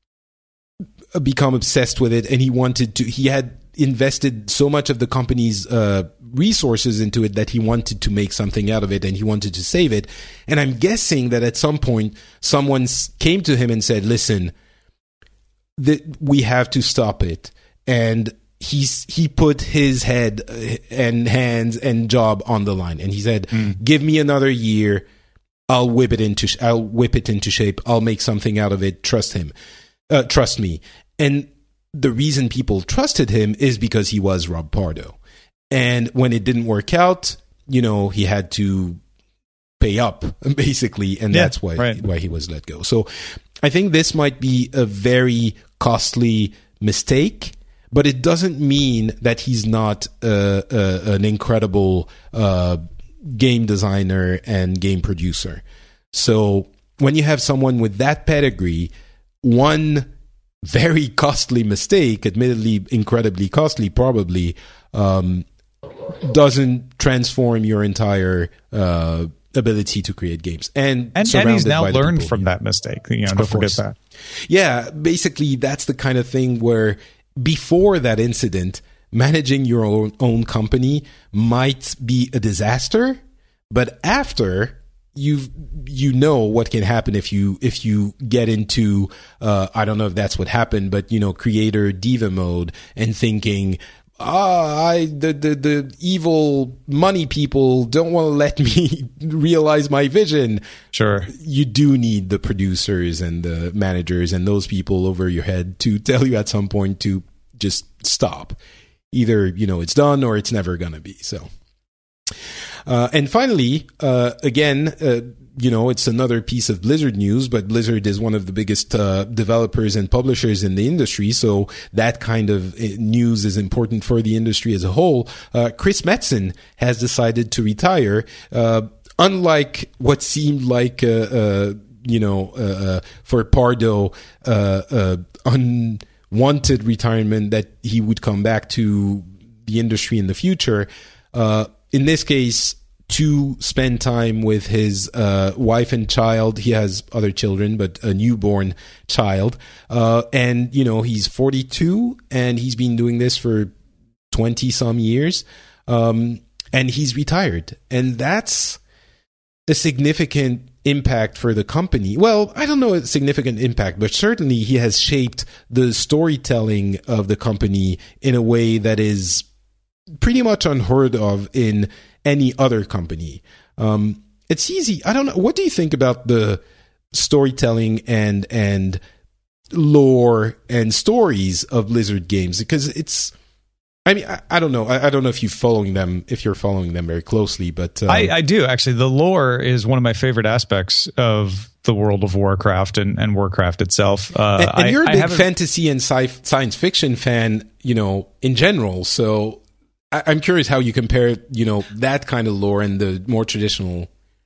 become obsessed with it, and he wanted to, he had invested so much of the company's uh, resources into it that he wanted to make something out of it, and he wanted to save it. And I'm guessing that at some point, someone came to him and said, listen, that we have to stop it. And he's he put his head and hands and job on the line, and he said, mm. give me another year, I'll whip it into I'll whip it into shape, I'll make something out of it, trust him uh, trust me. And the reason people trusted him is because he was Rob Pardo, and when it didn't work out, you know, he had to pay up basically, and yeah, that's why right. why he was let go. So I think this might be a very costly mistake, but it doesn't mean that he's not uh, uh, an incredible uh, game designer and game producer. So when you have someone with that pedigree, one very costly mistake, admittedly incredibly costly probably, um, doesn't transform your entire uh, ability to create games. And and, and he's now learned from that mistake. You know, don't forget that. Yeah, basically that's the kind of thing where before that incident, managing your own, own company might be a disaster, but after, you you know what can happen if you if you get into uh, I don't know if that's what happened, but you know, creator diva mode and thinking, ah, I the, the the evil money people don't want to let me realize my vision. Sure, you do need the producers and the managers and those people over your head to tell you at some point to just stop. Either, you know, it's done or it's never gonna be. So. Uh, and finally, uh, again, uh, you know, it's another piece of Blizzard news, but Blizzard is one of the biggest uh, developers and publishers in the industry, so that kind of news is important for the industry as a whole. Uh, Chris Metzen has decided to retire. Uh, unlike what seemed like, uh, uh, you know, uh, for Pardo, uh, uh, unwanted retirement, that he would come back to the industry in the future. Uh, In this case, to spend time with his uh, wife and child. He has other children, but a newborn child. Uh, and, you know, he's forty-two, and he's been doing this for twenty-some years. Um, and he's retired. And that's a significant impact for the company. Well, I don't know a significant impact, but certainly he has shaped the storytelling of the company in a way that is pretty much unheard of in any other company. Um, it's easy. I don't know. What do you think about the storytelling and and lore and stories of Blizzard games? Because it's, I mean, I, I don't know. I, I don't know if you're following them, if you're following them very closely, but um, I, I do actually. The lore is one of my favorite aspects of the World of Warcraft and, and Warcraft itself. Uh, and, and you're a I, big I fantasy and sci- science fiction fan, you know, in general. So I, I'm curious how you compare, you know, that kind of lore and the more traditional.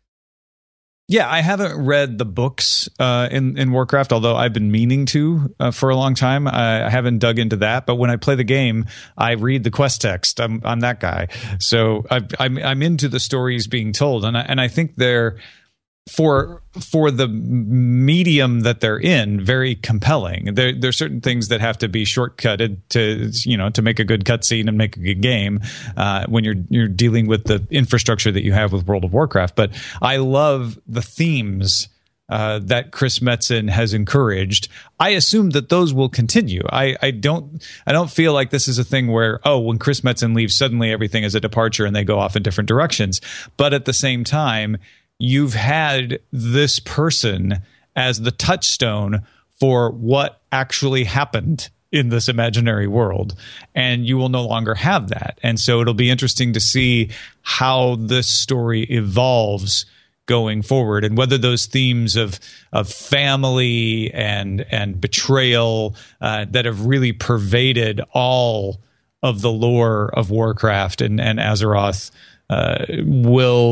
Yeah, I haven't read the books uh, in in Warcraft, although I've been meaning to uh, for a long time. I, I haven't dug into that, but when I play the game, I read the quest text. I'm I'm that guy, so I've, I'm I'm into the stories being told, and I, and I think they're for for the medium that they're in very compelling. There there's certain things that have to be shortcutted to you know to make a good cutscene and make a good game uh, when you're you're dealing with the infrastructure that you have with World of Warcraft. But I love the themes uh, that Chris Metzen has encouraged. I assume that those will continue. I, I don't I don't feel like this is a thing where, oh, when Chris Metzen leaves, suddenly everything is a departure and they go off in different directions. But at the same time, you've had this person as the touchstone for what actually happened in this imaginary world, and you will no longer have that. And so it'll be interesting to see how this story evolves going forward, and whether those themes of of family and and betrayal uh, that have really pervaded all of the lore of Warcraft and, and Azeroth uh, will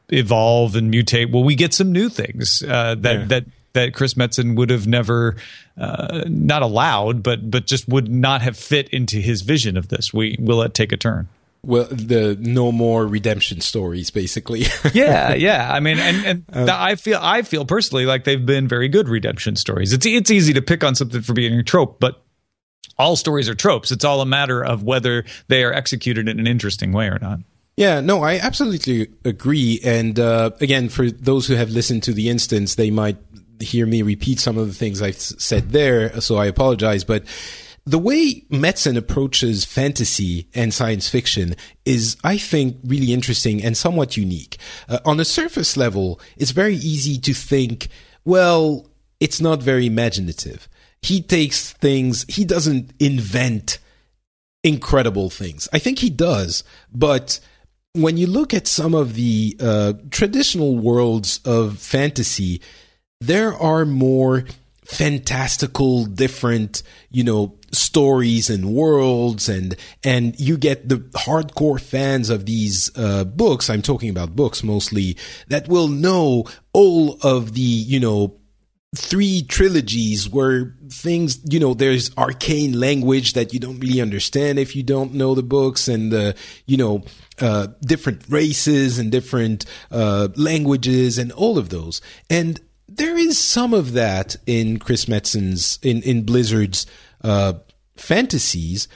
evolve and mutate. Well, we get some new things uh, that Yeah. that that Chris Metzen would have never uh, not allowed, but but just would not have fit into his vision of this. We will let take a turn. Well, the no more redemption stories, basically. yeah, yeah. I mean, and, and Uh, th- I feel I feel personally like they've been very good redemption stories. It's it's easy to pick on something for being a trope, but all stories are tropes. It's all a matter of whether they are executed in an interesting way or not. Yeah, no, I absolutely agree. And uh, again, for those who have listened to the instance, they might hear me repeat some of the things I've s- said there, so I apologize. But the way Metzen approaches fantasy and science fiction is, I think, really interesting and somewhat unique. Uh, on a surface level, it's very easy to think, well, it's not very imaginative. He takes things, he doesn't invent incredible things. I think he does, but when you look at some of the uh, traditional worlds of fantasy, there are more fantastical, different, you know, stories and worlds, and and you get the hardcore fans of these uh, books. I'm talking about books mostly, that will know all of the, you know, three trilogies where things, you know, there's arcane language that you don't really understand if you don't know the books, and the, you know, uh, different races and different uh, languages and all of those. And there is some of that in Chris Metzen's, in, in Blizzard's uh, fantasies,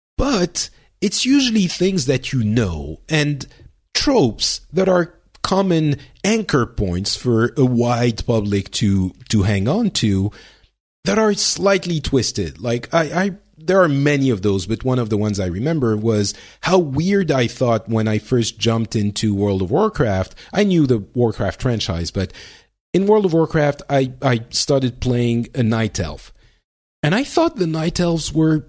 but it's usually things that you know and tropes that are common anchor points for a wide public to to hang on to, that are slightly twisted. Like I, I there are many of those, but one of the ones I remember was how weird I thought when I first jumped into World of Warcraft. I knew the Warcraft franchise, but in World of Warcraft, I, I started playing a night elf. And I thought the night elves were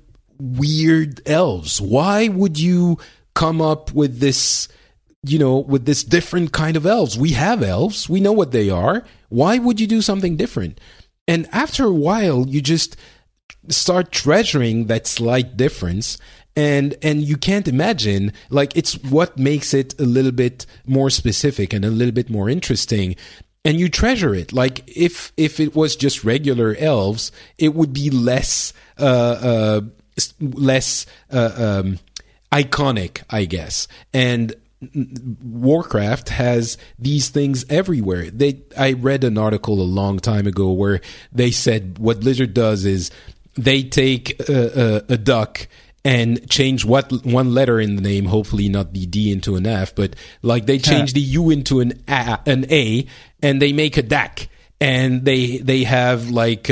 weird elves. Why would you come up with this, you know, with this different kind of elves? We have elves. We know what they are. Why would you do something different? And after a while, you just start treasuring that slight difference. And and you can't imagine, like, it's what makes it a little bit more specific and a little bit more interesting. And you treasure it. Like, if if it was just regular elves, it would be less uh, uh, less uh, um, iconic, I guess. And Warcraft has these things everywhere. They I read an article a long time ago where they said what Blizzard does is they take a, a, a duck and change what one letter in the name, hopefully not the D into an F, but like they change the U into an A, an A, and they make a D A C, and they they have like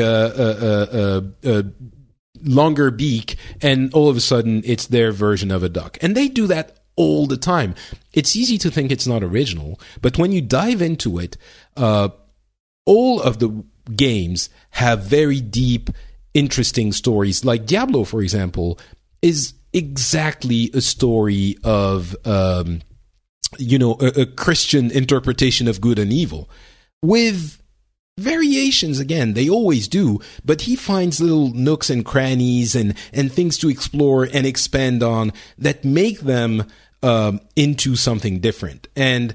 a, a, a, a longer beak, and all of a sudden it's their version of a duck, and they do that all the time. It's easy to think it's not original, but when you dive into it, uh, all of the games have very deep, interesting stories. Like Diablo, for example, is exactly a story of, um, you know, a, a Christian interpretation of good and evil, with variations. Again, they always do, but he finds little nooks and crannies and, and things to explore and expand on that make them um, into something different. And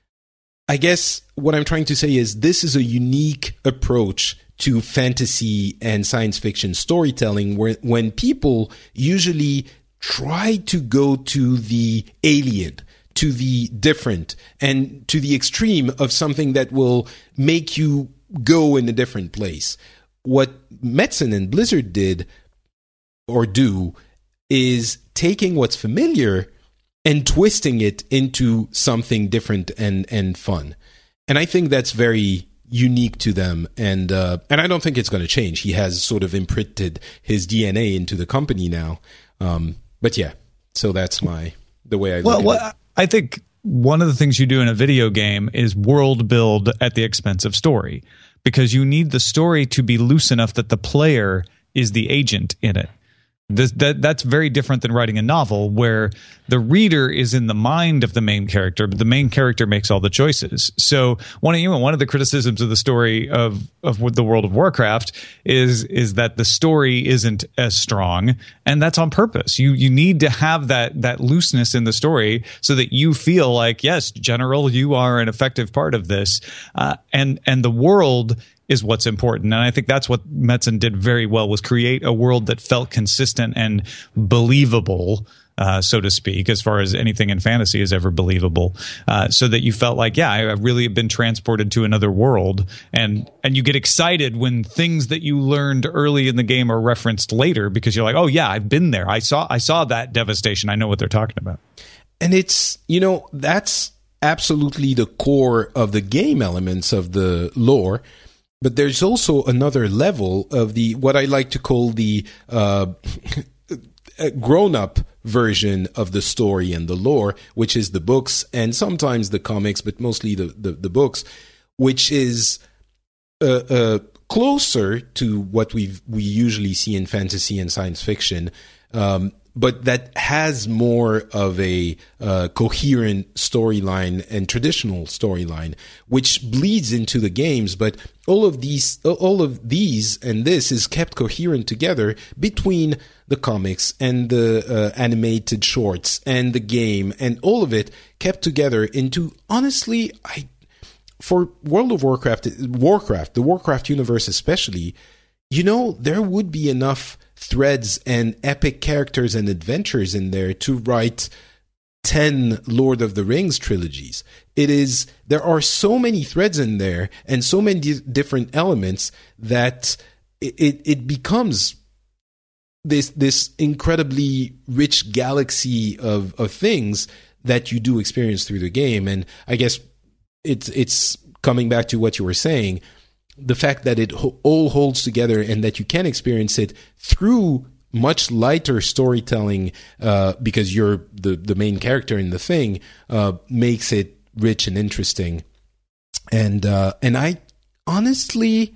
I guess what I'm trying to say is this is a unique approach to fantasy and science fiction storytelling, where when people usually try to go to the alien, to the different, and to the extreme of something that will make you go in a different place. What Metzen and Blizzard did or do is taking what's familiar and twisting it into something different and, and fun. And I think that's very unique to them, and uh, and I don't think it's going to change. He has sort of imprinted his D N A into the company now. Um, but yeah, so that's my the way I look well, at well, it. I think one of the things you do in a video game is world build at the expense of story, because you need the story to be loose enough that the player is the agent in it. This, that that's very different than writing a novel where the reader is in the mind of the main character, but the main character makes all the choices. So one of you know, one of the criticisms of the story of of the World of Warcraft is is that the story isn't as strong, and that's on purpose. You you need to have that that looseness in the story so that you feel like, yes, General, you are an effective part of this, uh, and and the world is what's important. And I think that's what Metzen did very well, was create a world that felt consistent and believable, uh, so to speak, as far as anything in fantasy is ever believable, uh, so that you felt like, yeah, I really have been transported to another world. And and you get excited when things that you learned early in the game are referenced later, because you're like, oh, yeah, I've been there. I saw I saw that devastation. I know what they're talking about. And it's, you know, that's absolutely the core of the game elements of the lore. But there's also another level of the what I like to call the uh, grown-up version of the story and the lore, which is the books and sometimes the comics, but mostly the, the, the books, which is uh, uh, closer to what we we usually see in fantasy and science fiction, um, but that has more of a uh, coherent storyline and traditional storyline, which bleeds into the games. But all of these, all of these, and this is kept coherent together between the comics and the uh, animated shorts and the game, and all of it kept together into, honestly, I for World of Warcraft, Warcraft, the Warcraft universe especially, you know, there would be enough threads and epic characters and adventures in there to write ten Lord of the Rings trilogies. It is, there are so many threads in there and so many d- different elements that it, it, it becomes this this incredibly rich galaxy of, of things that you do experience through the game. And I guess it's it's coming back to what you were saying, the fact that it ho- all holds together and that you can experience it through much lighter storytelling, uh, because you're the, the main character in the thing, uh, makes it rich and interesting. And, uh, and I honestly,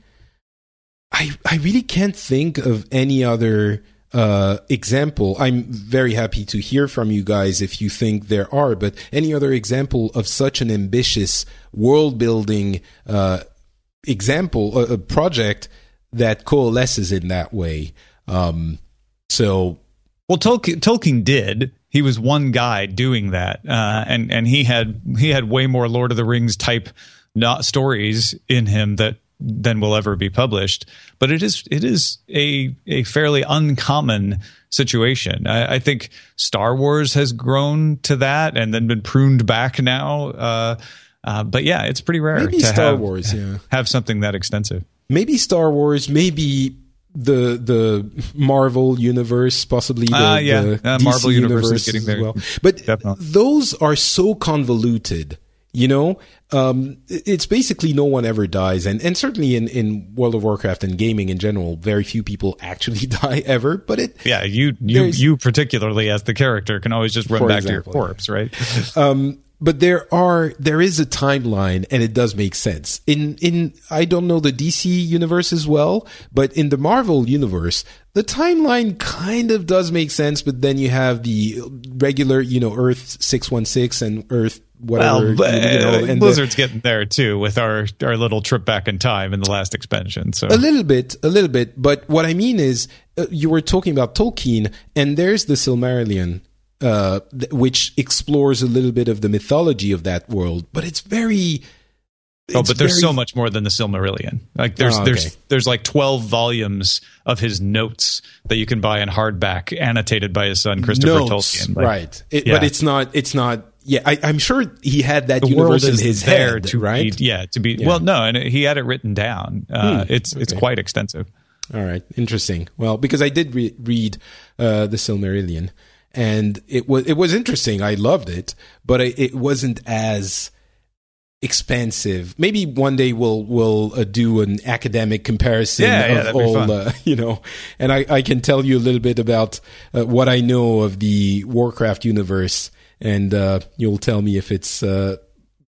I, I really can't think of any other, uh, example. I'm very happy to hear from you guys if you think there are, but any other example of such an ambitious world building, uh, example, a, a project that coalesces in that way. Um, so, well, Tolkien, Tolkien did. He was one guy doing that, uh, and and he had he had way more Lord of the Rings type not stories in him that than will ever be published. But it is it is a a fairly uncommon situation. I, I think Star Wars has grown to that and then been pruned back now. Uh, Uh, but yeah, it's pretty rare maybe to Star have, Wars, yeah. have something that extensive. Maybe Star Wars, maybe the the Marvel universe, possibly the, uh, yeah. the uh, D C Marvel universe, universe is getting there. as well. But Definitely. Those are so convoluted, you know? Um, it's basically no one ever dies. And, and certainly in, in World of Warcraft and gaming in general, very few people actually die ever. But it Yeah, you you, you particularly as the character can always just run back example, to your corpse, right? um But there are there is a timeline, and it does make sense. In in I don't know the D C universe as well, but in the Marvel universe, the timeline kind of does make sense. But then you have the regular, you know, Earth six one six and Earth whatever. Well, you know, and Blizzard's the, getting there too with our our little trip back in time in the last expansion. So a little bit, a little bit. But what I mean is, uh, you were talking about Tolkien, and there's the Silmarillion. Uh, th- which explores a little bit of the mythology of that world, but it's very. Oh, it's but there's very, so much more than the Silmarillion. Like there's oh, okay. there's there's like twelve volumes of his notes that you can buy in hardback, annotated by his son Christopher notes, Tolkien. Like, right? It, yeah. But it's not. It's not. Yeah, I, I'm sure he had that the universe world in is his there head, to right? Be, yeah, to be Yeah. well, no, and he had it written down. Uh, Hmm, it's it's okay. quite extensive. All right, interesting. Well, because I did re- read uh, the Silmarillion. And it was it was interesting. I loved it, but it, it wasn't as expansive. Maybe one day we'll we'll uh, do an academic comparison Yeah, yeah, of that'd be all, fun. uh, you know. And I, I can tell you a little bit about uh, what I know of the Warcraft universe, and uh, you'll tell me if it's uh,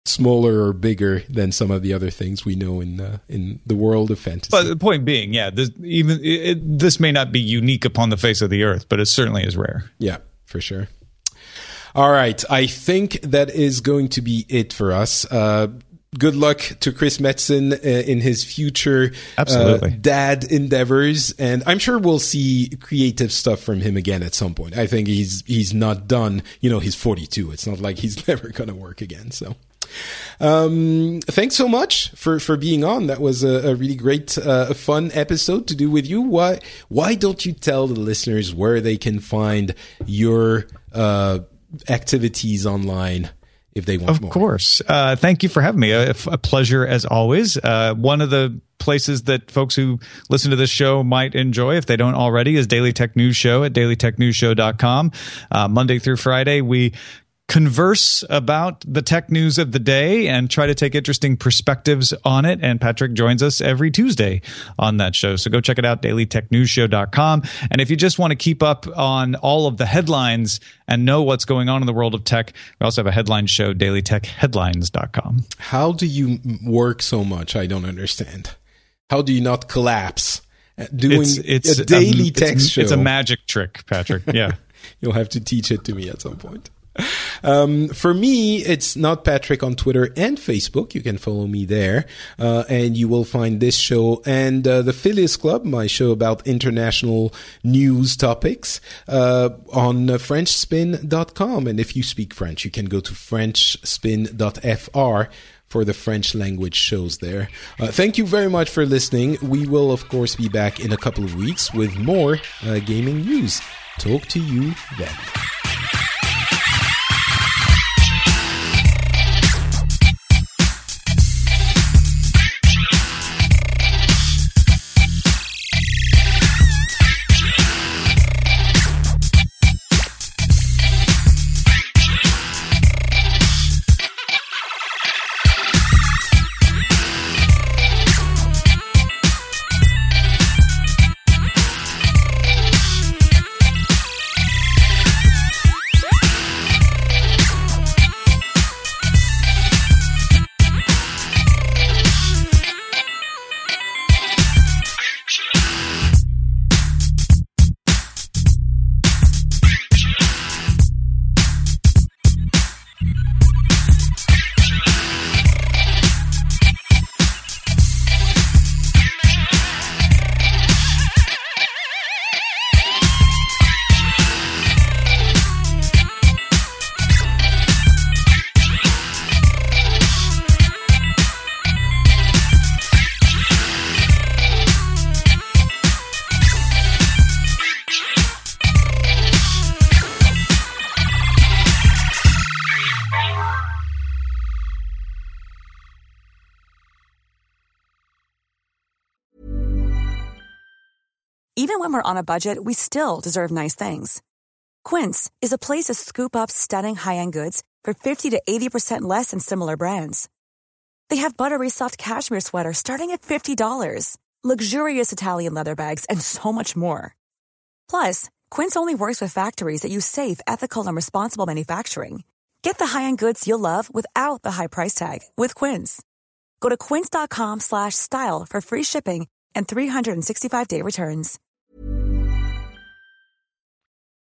smaller or bigger than some of the other things we know in uh, in the world of fantasy. But the point being, yeah, this, even it, this may not be unique upon the face of the earth, but it certainly is rare. Yeah, for sure. All right, I think that is going to be it for us. Uh, good luck to Chris Metzen uh, in his future Absolutely. Uh, dad endeavors, and I'm sure we'll see creative stuff from him again at some point. I think he's he's not done. You know, he's forty-two. It's not like he's never going to work again. So. Um, thanks so much for, for being on. That was a, a really great, uh, fun episode to do with you. Why, why don't you tell the listeners where they can find your, uh, activities online if they want of more? Of course. Uh, thank you for having me. A, a pleasure as always. Uh, one of the places that folks who listen to this show might enjoy, if they don't already, is Daily Tech News Show at daily tech news show dot com. Uh, Monday through Friday, we converse about the tech news of the day and try to take interesting perspectives on it. And Patrick joins us every Tuesday on that show. So go check it out, daily tech news show dot com. And if you just want to keep up on all of the headlines and know what's going on in the world of tech, we also have a headline show, daily tech headlines dot com. How do you work so much? I don't understand. How do you not collapse doing it's, it's a daily a, text it's, show? It's a magic trick, Patrick. Yeah. You'll have to teach it to me at some point. Um, for me, it's Not Patrick on Twitter and Facebook. You can follow me there. Uh, and you will find this show and uh, the Phileas Club, my show about international news topics, uh, on uh, french spin dot com. And if you speak French, you can go to french spin dot f r for the French language shows there. Uh, thank you very much for listening. We will, of course, be back in a couple of weeks with more uh, gaming news. Talk to you then. Even when we're on a budget, we still deserve nice things. Quince is a place to scoop up stunning high-end goods for fifty to eighty percent less than similar brands. They have buttery soft cashmere sweaters starting at fifty dollars, luxurious Italian leather bags, and so much more. Plus, Quince only works with factories that use safe, ethical, and responsible manufacturing. Get the high-end goods you'll love without the high price tag with Quince. Go to quince dot com slash style for free shipping and three sixty-five day returns.